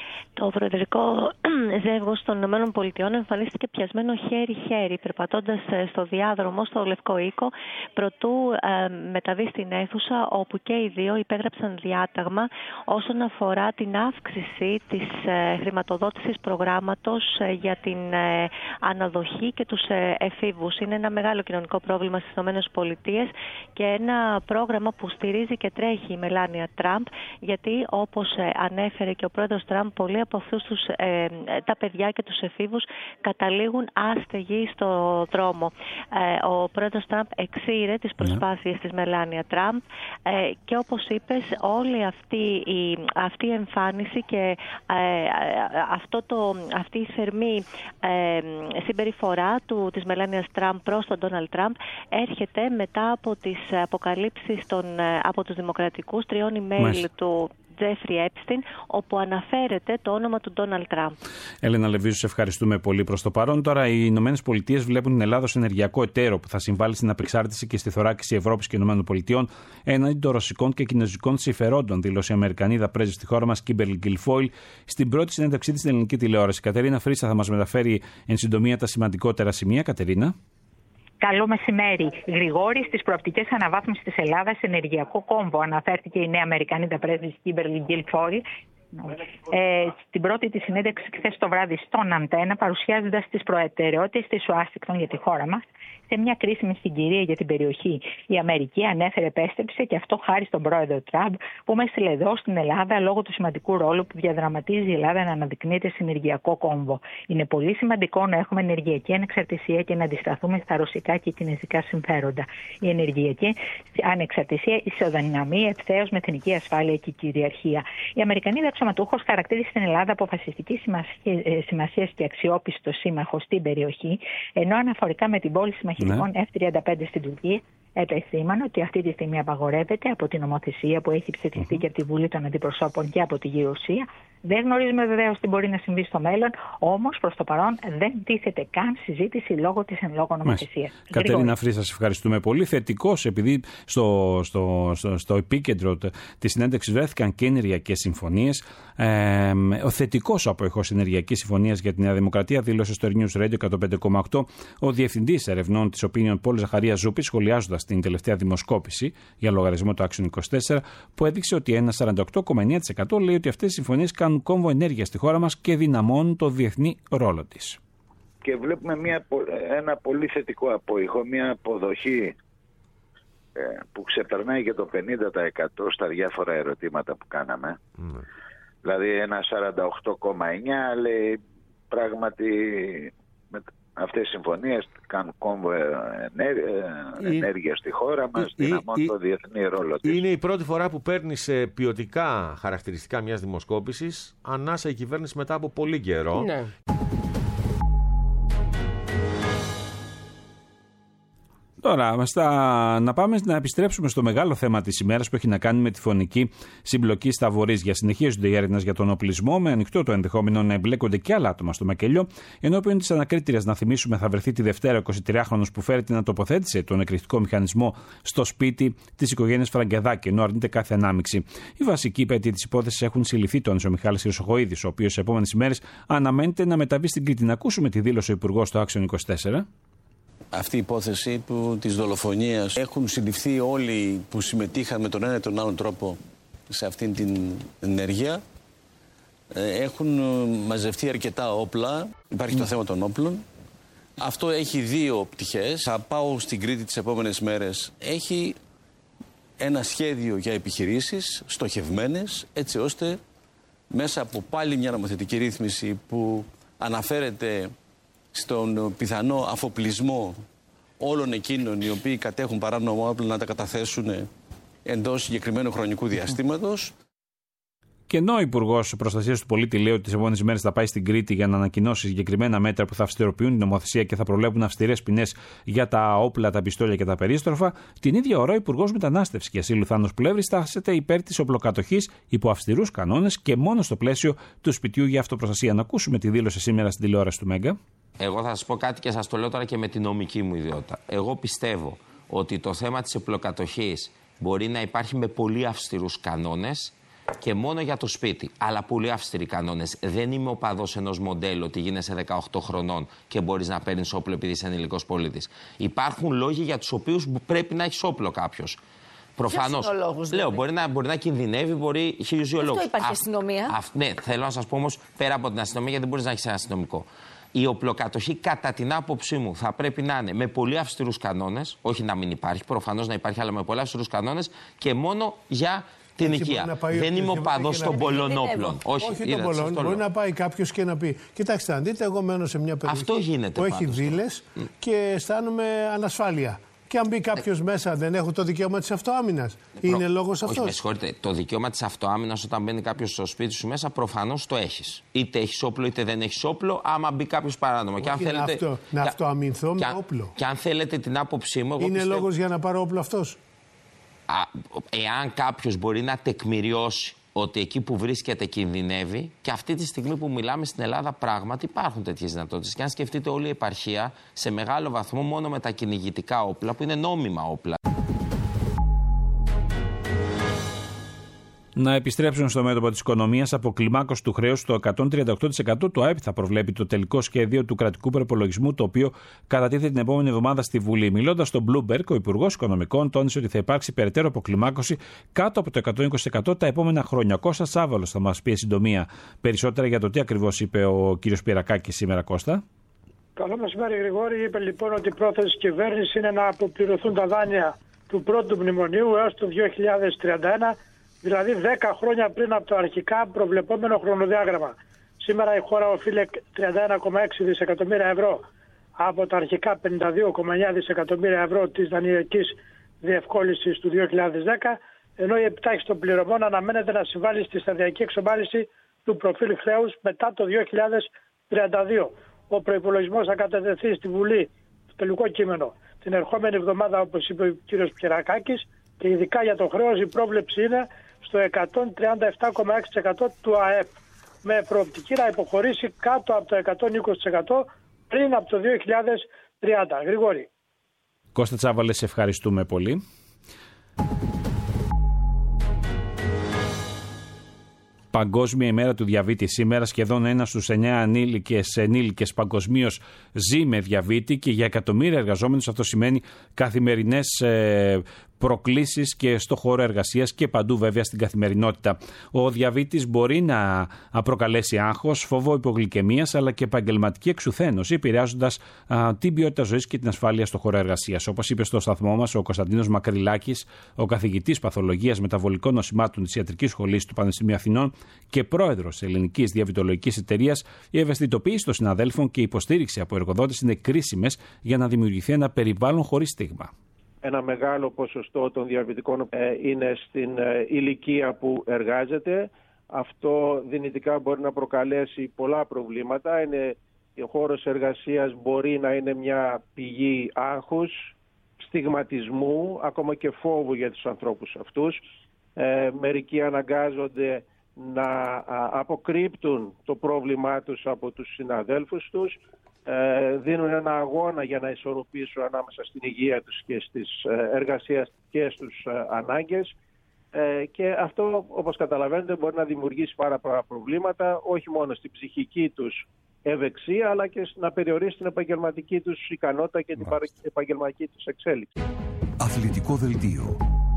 C: Το προεδρικό ζεύγος των ΗΠΑ εμφανίστηκε πιασμένο χέρι-χέρι, περπατώντας στο διάδρομο στο Λευκό Οίκο, προτού ε, μεταβεί στην αίθουσα, όπου και οι δύο υπέγραψαν διάταγμα όσον αφορά την αύξηση της ε, χρηματοδότησης προγράμματος ε, για την ε, αναδοχή και τους ε, εφήβους. Είναι ένα μεγάλο κοινωνικό πρόβλημα στις ΗΠΑ και ένα πρόγραμμα που στηρίζει και τρέχει η Μελάνια Τραμπ, γιατί όπως ε, ανέφερε και ο πρόεδρος Τραμπ, πολλοί από αυτούς τους, ε, τα παιδιά και τους εφήβους καταλήγουν άστεγοι στο δρόμο. Ε, ο πρόεδρος Τραμπ εξήρε τις προσπάθειες yeah. της Μελάνια Τραμπ ε, και όπως είπες, όλη αυτή η, αυτή η εμφάνιση και ε, αυτό το, αυτή η θερμή ε, συμπεριφορά του, της Μελάνια Τραμπ προς τον Ντόναλντ Τραμπ έρχεται μετά από τις αποκαλύψεις των, από τους δημοκρατικούς τριών email του Τζέφρι Έπστιν, όπου αναφέρεται το όνομα του Ντόναλντ Τραμπ.
B: Έλενα Λεβίζου, σε ευχαριστούμε πολύ προς το παρόν. Τώρα, οι Ηνωμένες Πολιτείες βλέπουν την Ελλάδα ως ενεργειακό εταίρο που θα συμβάλλει στην απεξάρτηση και στη θωράκιση Ευρώπης και Ηνωμένων Πολιτειών έναντι των ρωσικών και κινέζικων συμφερόντων, δήλωσε η Αμερικανίδα πρέσβη στη χώρα μας, Κίμπερλι Γκιλφόιλ, στην πρώτη συνέντευξή της στην ελληνική τηλεόραση. Κατερίνα Φρίστα θα μας μεταφέρει εν συντομία τα σημαντικότερα σημεία. Κατερίνα.
D: Καλό μεσημέρι. Γρηγόρη, στις προοπτικές αναβάθμισης της Ελλάδας σε ενεργειακό κόμβο, αναφέρθηκε η νέα Αμερικανίδα πρέσβης Κίμπερλι Γκιλφόιλ ε, στην πρώτη της συνέντευξη χθες το βράδυ στον Αντένα, παρουσιάζοντας τις προτεραιότητες της Ουάσιγκτον για τη χώρα μας σε μια κρίσιμη συγκυρία για την περιοχή. Η Αμερική ανέφερε επέστρεψε και αυτό χάρη στον πρόεδρο Τραμπ, που με έστειλε εδώ στην Ελλάδα λόγω του σημαντικού ρόλου που διαδραματίζει η Ελλάδα να αναδεικνύεται σε ενεργειακό κόμβο. Είναι πολύ σημαντικό να έχουμε ενεργειακή ανεξαρτησία και να αντισταθούμε στα ρωσικά και κινέζικα συμφέροντα. Η ενεργειακή ανεξαρτησία ισοδυναμεί ευθέως με εθνική ασφάλεια και κυριαρχία. Η Αμερικανίδα αξιωματούχος χαρακτήρισε την Ελλάδα αποφασιστική σημασία και αξιόπιστο σύμμαχο στην περιοχή, ενώ αναφορικά με την πόλη μαχητικών ναι. εφ τριάντα πέντε στην Τουρκία επεσήμανε ότι αυτή τη στιγμή απαγορεύεται από την νομοθεσία που έχει ψηφιστεί mm-hmm. και από τη Βουλή των Αντιπροσώπων και από τη Γερουσία. Δεν γνωρίζουμε βεβαίως τι μπορεί να συμβεί στο μέλλον, όμως προς το παρόν δεν τίθεται καν συζήτηση λόγω της εν λόγω νομοθεσίας.
B: Κατερίνα Φρίστα, σας ευχαριστούμε πολύ. Θετικός, επειδή στο, στο, στο, στο επίκεντρο της συνέντευξης βρέθηκαν και ενεργειακές συμφωνίες. Ε, ο θετικός απόϊχος ενεργειακής συμφωνίας για τη Νέα Δημοκρατία δήλωσε στο News Radio εκατόν πέντε κόμμα οκτώ ο διευθυντής ερευνών της Opinion Poll Ζαχαρίας Ζούπης, σχολιάζοντας την τελευταία δημοσκόπηση για λογαριασμό του Action είκοσι τέσσερα, που έδειξε ότι ένα σαράντα οκτώ κόμμα εννέα τοις εκατό λέει ότι αυτές οι συμφωνίες κάνουν κόμβο ενέργεια στη χώρα μας και δυναμώνουν το διεθνή ρόλο της.
V: Και βλέπουμε μια, ένα πολύ θετικό απόϊχο, μια αποδοχή ε, που ξεπερνάει και το πενήντα τοις εκατό στα διάφορα ερωτήματα που κάναμε. Mm. Δηλαδή ένα σαράντα οκτώ κόμμα εννέα τοις εκατό λέει πράγματι με αυτές οι συμφωνίες κάνουν κόμβο ενέργεια στη χώρα μας, δυναμώνουν το διεθνή ρόλο της.
N: Είναι η πρώτη φορά που παίρνει σε ποιοτικά χαρακτηριστικά μιας δημοσκόπησης ανάσα η κυβέρνηση μετά από πολύ καιρό. Ναι.
B: Τώρα, στα... να πάμε να επιστρέψουμε στο μεγάλο θέμα της ημέρας που έχει να κάνει με τη φωνική συμπλοκή στα Βορίζια. Συνεχίζονται οι έρευνες για τον οπλισμό, με ανοιχτό το ενδεχόμενο να εμπλέκονται και άλλα άτομα στο μακελιό. Ενώπιον της ανακρίτριας, να θυμίσουμε, θα βρεθεί τη Δευτέρα ο εικοσιτριάχρονος που φέρεται να τοποθέτησε τον εκρηκτικό μηχανισμό στο σπίτι της οικογένειας Φραγκεδάκη, ενώ αρνείται κάθε ανάμειξη. Οι βασικοί υπέτειοι της υπόθεσης έχουν συλληφθεί, τόνισε ο Μιχάλης Χρυσοχοΐδης, ο οποίος σε επόμενες ημέρες αναμένεται να μεταβεί στην Κρήτη. Να ακούσουμε τη δήλωση ο υπουργός στο Action είκοσι τέσσερα.
E: Αυτή η υπόθεση του, της δολοφονίας, έχουν συλληφθεί όλοι που συμμετείχαν με τον ένα ή τον άλλον τρόπο σε αυτήν την ενέργεια. Έχουν μαζευτεί αρκετά όπλα. Υπάρχει mm. το θέμα των όπλων. Αυτό έχει δύο πτυχές. Θα πάω στην Κρήτη τις επόμενες μέρες. Έχει ένα σχέδιο για επιχειρήσεις στοχευμένες, έτσι ώστε μέσα από πάλι μια νομοθετική ρύθμιση που αναφέρεται στον πιθανό αφοπλισμό όλων εκείνων οι οποίοι κατέχουν παράνομο όπλο να τα καταθέσουν εντός συγκεκριμένου χρονικού διαστήματος.
B: Και ενώ ο Υπουργός Προστασίας του Πολίτη λέει ότι τις επόμενες ημέρες θα πάει στην Κρήτη για να ανακοινώσει συγκεκριμένα μέτρα που θα αυστηροποιούν την νομοθεσία και θα προβλέπουν αυστηρές ποινές για τα όπλα, τα πιστόλια και τα περίστροφα, την ίδια ώρα ο Υπουργός Μετανάστευσης και Ασύλου Θάνος Πλεύρης τάσσεται υπέρ της οπλοκατοχής υπό αυστηρούς κανόνες και μόνο στο πλαίσιο του σπιτιού για αυτοπροστασία. Να ακούσουμε τη δήλωση σήμερα στην τηλεόραση του Μέγκα.
W: Εγώ θα σας πω κάτι και σας το λέω τώρα και με την νομική μου ιδιότητα. Εγώ πιστεύω ότι το θέμα της οπλοκατοχής μπορεί να υπάρχει με πολύ αυστηρούς κανόνες και μόνο για το σπίτι. Αλλά πολύ αυστηροί κανόνες. Δεν είμαι οπαδός ενός μοντέλου ότι γίνεσαι δεκαοκτώ χρονών και μπορείς να παίρνεις όπλο επειδή είσαι ενηλικός πολίτης. Υπάρχουν λόγοι για τους οποίους πρέπει να έχεις όπλο κάποιος. Προφανώς. Λέω, δηλαδή. μπορεί, να, μπορεί να κινδυνεύει, μπορεί χίλιους δύο λόγους.
G: Αυτό υπάρχει αστυνομία.
W: Α, ναι, θέλω να σας πω όμως πέρα από την αστυνομία, γιατί δεν μπορείς να έχεις ένα αστυνομικό. Η οπλοκατοχή, κατά την άποψή μου, θα πρέπει να είναι με πολύ αυστηρούς κανόνες. Όχι να μην υπάρχει, προφανώς να υπάρχει, αλλά με πολύ αυστηρούς κανόνες και μόνο για την όχι, οικία. Δεν είμαι οπαδός των πολλών όπλων.
H: Όχι, όχι των πολλών. Μπορεί να πάει κάποιος και να πει: κοιτάξτε, αν δείτε, εγώ μένω σε μια περιοχή που έχει βίλες mm. και αισθάνομαι ανασφάλεια. Και αν μπει κάποιος ε... μέσα, δεν έχω το δικαίωμα της αυτοάμυνας. Προ... Είναι λόγος αυτός?
W: Όχι, με συγχωρείτε. Το δικαίωμα της αυτοάμυνας όταν μπαίνει κάποιος στο σπίτι σου μέσα, προφανώς το έχεις. Είτε έχεις όπλο είτε δεν έχεις όπλο, άμα μπει κάποιος παράνομα.
H: Και αν θέλετε... να, αυτο... να αυτοαμυνθώ με όπλο.
W: Και αν θέλετε την άποψή μου.
H: Είναι
W: πιστεύω...
H: λόγος για να πάρω όπλο αυτός?
W: Α, εάν κάποιος μπορεί να τεκμηριώσει ότι εκεί που βρίσκεται κινδυνεύει, και αυτή τη στιγμή που μιλάμε στην Ελλάδα πράγματι υπάρχουν τέτοιες δυνατότητες. Και αν σκεφτείτε, όλη η επαρχία σε μεγάλο βαθμό μόνο με τα κυνηγητικά όπλα, που είναι νόμιμα όπλα.
B: Να επιστρέψουν στο μέτωπο της οικονομίας. Αποκλιμάκωση του χρέους στο εκατόν τριάντα οκτώ τοις εκατό του ΑΕΠ θα προβλέπει το τελικό σχέδιο του κρατικού προϋπολογισμού, το οποίο κατατίθεται την επόμενη εβδομάδα στη Βουλή. Μιλώντας στο Bloomberg, ο Υπουργός Οικονομικών τόνισε ότι θα υπάρξει περαιτέρω αποκλιμάκωση κάτω από το εκατόν είκοσι τοις εκατό τα επόμενα χρόνια. Ο Κώστας Τσάβαλος θα μας πει συντομία περισσότερα για το τι ακριβώς είπε ο κ. Σπυρακάκης σήμερα. Κώστα.
I: Καλό μεσημέρι, Γρηγόρη. Είπε λοιπόν ότι η πρόθεση της κυβέρνησης είναι να αποπληρωθούν τα δάνεια του πρώτου μνημονίου έως το δύο χιλιάδες τριάντα ένα. Δηλαδή δέκα χρόνια πριν από το αρχικά προβλεπόμενο χρονοδιάγραμμα. Σήμερα η χώρα οφείλει τριάντα ένα κόμμα έξι δισεκατομμύρια ευρώ από τα αρχικά πενήντα δύο κόμμα εννιά δισεκατομμύρια ευρώ της δανειακής διευκόλυνσης του δύο χιλιάδες δέκα, ενώ η επιτάχυνση των πληρωμών αναμένεται να συμβάλλει στη σταδιακή εξομάλυνση του προφίλ χρέους μετά το δύο χιλιάδες τριάντα δύο. Ο προϋπολογισμός θα κατατεθεί στη Βουλή, το τελικό κείμενο, την ερχόμενη εβδομάδα, όπως είπε ο κ. Πιερακάκης, και ειδικά για το χρέος η πρόβλεψη είναι στο εκατόν τριάντα επτά κόμμα έξι τοις εκατό του ΑΕΠ, με προοπτική να υποχωρήσει κάτω από το εκατόν είκοσι τοις εκατό πριν από το δύο χιλιάδες τριάντα. Γρηγόρη.
B: Κώστα Τσάβαλε, σε ευχαριστούμε πολύ. Παγκόσμια ημέρα του διαβήτη σήμερα. Σχεδόν ένα στους εννέα ανήλικες ενήλικες παγκοσμίως ζει με διαβήτη και για εκατομμύρια εργαζόμενους αυτό σημαίνει καθημερινές ε, προκλήσεις και στο χώρο εργασίας και παντού βέβαια στην καθημερινότητα. Ο διαβήτης μπορεί να προκαλέσει άγχος, φόβο υπογλυκαιμίας αλλά και επαγγελματική εξουθένωση, επηρεάζοντας α, την ποιότητα ζωής και την ασφάλεια στο χώρο εργασίας. Όπως είπε στο σταθμό μας ο Κωνσταντίνος Μακρυλάκης, ο καθηγητής παθολογίας μεταβολικών νοσημάτων της Ιατρικής Σχολής του Πανεπιστημίου Αθηνών και πρόεδρος της Ελληνικής Διαβητολογικής Εταιρείας, η ευαισθητοποίηση των συναδέλφων και η υποστήριξη από εργοδότες είναι κρίσιμες για να δημιουργηθεί ένα περιβάλλον χωρίς στίγμα.
X: Ένα μεγάλο ποσοστό των διαβητικών είναι στην ηλικία που εργάζεται. Αυτό δυνητικά μπορεί να προκαλέσει πολλά προβλήματα. Είναι, ο χώρος εργασίας μπορεί να είναι μια πηγή άγχους, στιγματισμού, ακόμα και φόβου για τους ανθρώπους αυτούς. Ε, μερικοί αναγκάζονται να αποκρύπτουν το πρόβλημά τους από τους συναδέλφους τους. Ε, δίνουν ένα αγώνα για να ισορροπήσουν ανάμεσα στην υγεία τους και στις εργασίες και στους ανάγκες ε, και αυτό, όπως καταλαβαίνετε, μπορεί να δημιουργήσει πάρα πολλά προβλήματα, όχι μόνο στην ψυχική τους ευεξία αλλά και να περιορίσει την επαγγελματική τους ικανότητα και την επαγγελματική τους εξέλιξη.
A: Αθλητικό δελτίο.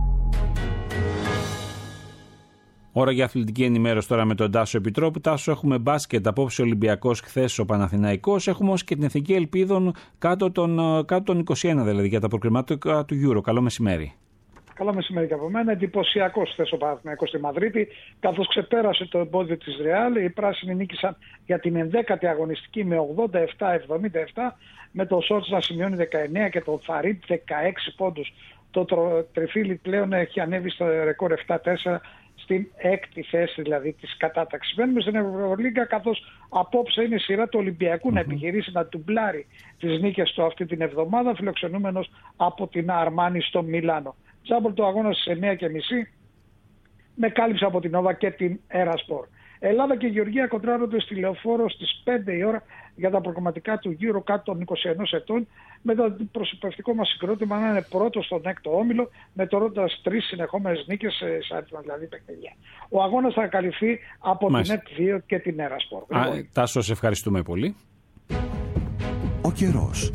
B: Ώρα για αθλητική ενημέρωση τώρα με τον Τάσο Επιτρόπου. Τάσο, έχουμε μπάσκετ απόψε Ολυμπιακός, χθες ο Παναθηναϊκός. Έχουμε όμως και την Εθνική Ελπίδων κάτω των, κάτω των είκοσι ένα, δηλαδή για τα προκριματικά του Euro. Καλό μεσημέρι.
K: Καλό μεσημέρι και από μένα. Εντυπωσιακός χθες ο Παναθηναϊκός στη Μαδρίτη, καθώς ξεπέρασε το εμπόδιο της Ρεάλ. Οι πράσινοι νίκησαν για την ενδέκατη αγωνιστική με ογδόντα επτά εβδομήντα επτά, με το Σότς να σημειώνει δεκαεννέα και το Φαρίτ δεκαέξι πόντους. Το τριφύλι πλέον έχει ανέβει στο ρεκόρ επτά τέσσερα. Στην έκτη θέση δηλαδή της κατάταξης. Μένουμε στην Ευρωλίγκα, καθώς απόψε είναι σειρά του Ολυμπιακού mm-hmm. να επιχειρήσει να τουμπλάρει τις νίκες του αυτή την εβδομάδα, φιλοξενούμενος από την Αρμάνι στο Μιλάνο. Τζάμπολ το αγώνα στις εννέα και μισή με κάλυψη από την Νόβα και την Ερασπορ.
I: Ελλάδα και Γεωργία κοντράρονται στη Λεωφόρο στις πέντε η ώρα για τα προγραμματικά του γύρου κάτω των είκοσι ένα ετών, με το αντιπροσωπευτικό μας συγκρότημα να είναι πρώτο στον έκτο όμιλο, μετωρώντας τρεις συνεχόμενες νίκες σε αριθμό δηλαδή παιχνίδια. Ο αγώνας θα καλυφθεί από Μάλιστα. την ΕΤ δύο και την Ερασπορ.
B: Τάσο, σε ευχαριστούμε πολύ.
A: Ο καιρός.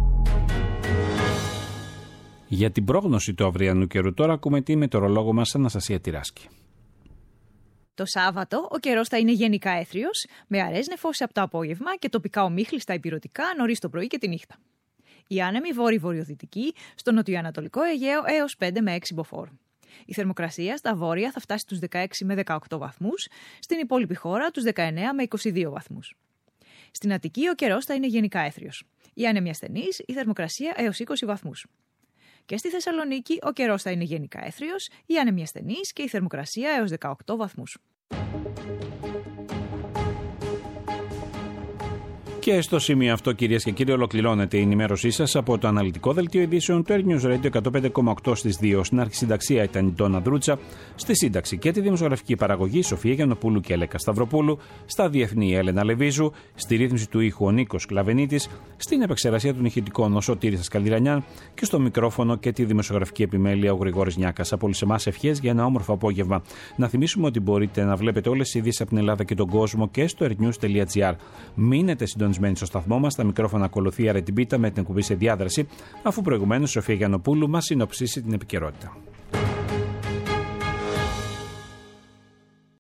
B: Για την πρόγνωση του αυριανού καιρού τώρα ακούμε τη μετεωρολόγο μας Αναστασία Τυράσκη.
G: Το Σάββατο ο καιρός θα είναι γενικά έθριος, με αραιές νεφώσεις από το απόγευμα και τοπικά ομίχλιστα υπηρετικά νωρίς το πρωί και τη νύχτα. Η άνεμη βόρειο-βορειοδυτική στο νοτιοανατολικό Αιγαίο έως πέντε με έξι μποφόρ. Η θερμοκρασία στα βόρεια θα φτάσει στους δεκαέξι με δεκαοκτώ βαθμούς, στην υπόλοιπη χώρα τους δεκαεννέα με είκοσι δύο βαθμούς. Στην Αττική ο καιρός θα είναι γενικά έθριος. Η άνεμη ασθενής, η θερμοκρασία έως είκοσι βαθμούς. Και στη Θεσσαλονίκη ο καιρός θα είναι γενικά έθριος, η άνεμη ασθενής και η θερμοκρασία έως δεκαοκτώ βαθμούς.
B: Και στο σημείο αυτό, κυρίες και κύριοι, ολοκληρώνεται η ενημέρωσή σας από το αναλυτικό δελτίο ειδήσεων του Air News Radio εκατόν πέντε κόμμα οκτώ στις δύο. Στην αρχισυνταξία ήταν η Ντόνα Δρούτσα, στη σύνταξη και τη δημοσιογραφική παραγωγή Σοφία Γιαννοπούλου και Έλεκα Σταυροπούλου, στα διεθνή Έλενα Λεβίζου, στη ρύθμιση του ήχου ο Νίκος Κλαβενίτης, στην επεξεργασία των ηχητικών ο Σωτήρης Καλδυρανιάν και στο μικρόφωνο και τη δημοσιογραφική επιμέλεια ο Γρηγόρης Νιάκας. Από όλους εμάς ευχές για ένα όμορφο απόγευμα. Να θυμίσουμε ότι μπορείτε να βλέπετε όλες τις ειδήσεις από την Ελλάδα και τον κόσμο και στο airnews τελεία gr. Μείνετε συντονισμένοι στο σταθμό μας. Τα μικρόφωνα ακολουθεί η Αρετιμπίτα με την εκπομπή σε διάδραση, αφού προηγουμένως η Σοφία Γιαννοπούλου μας συνοψίσει την επικαιρότητα.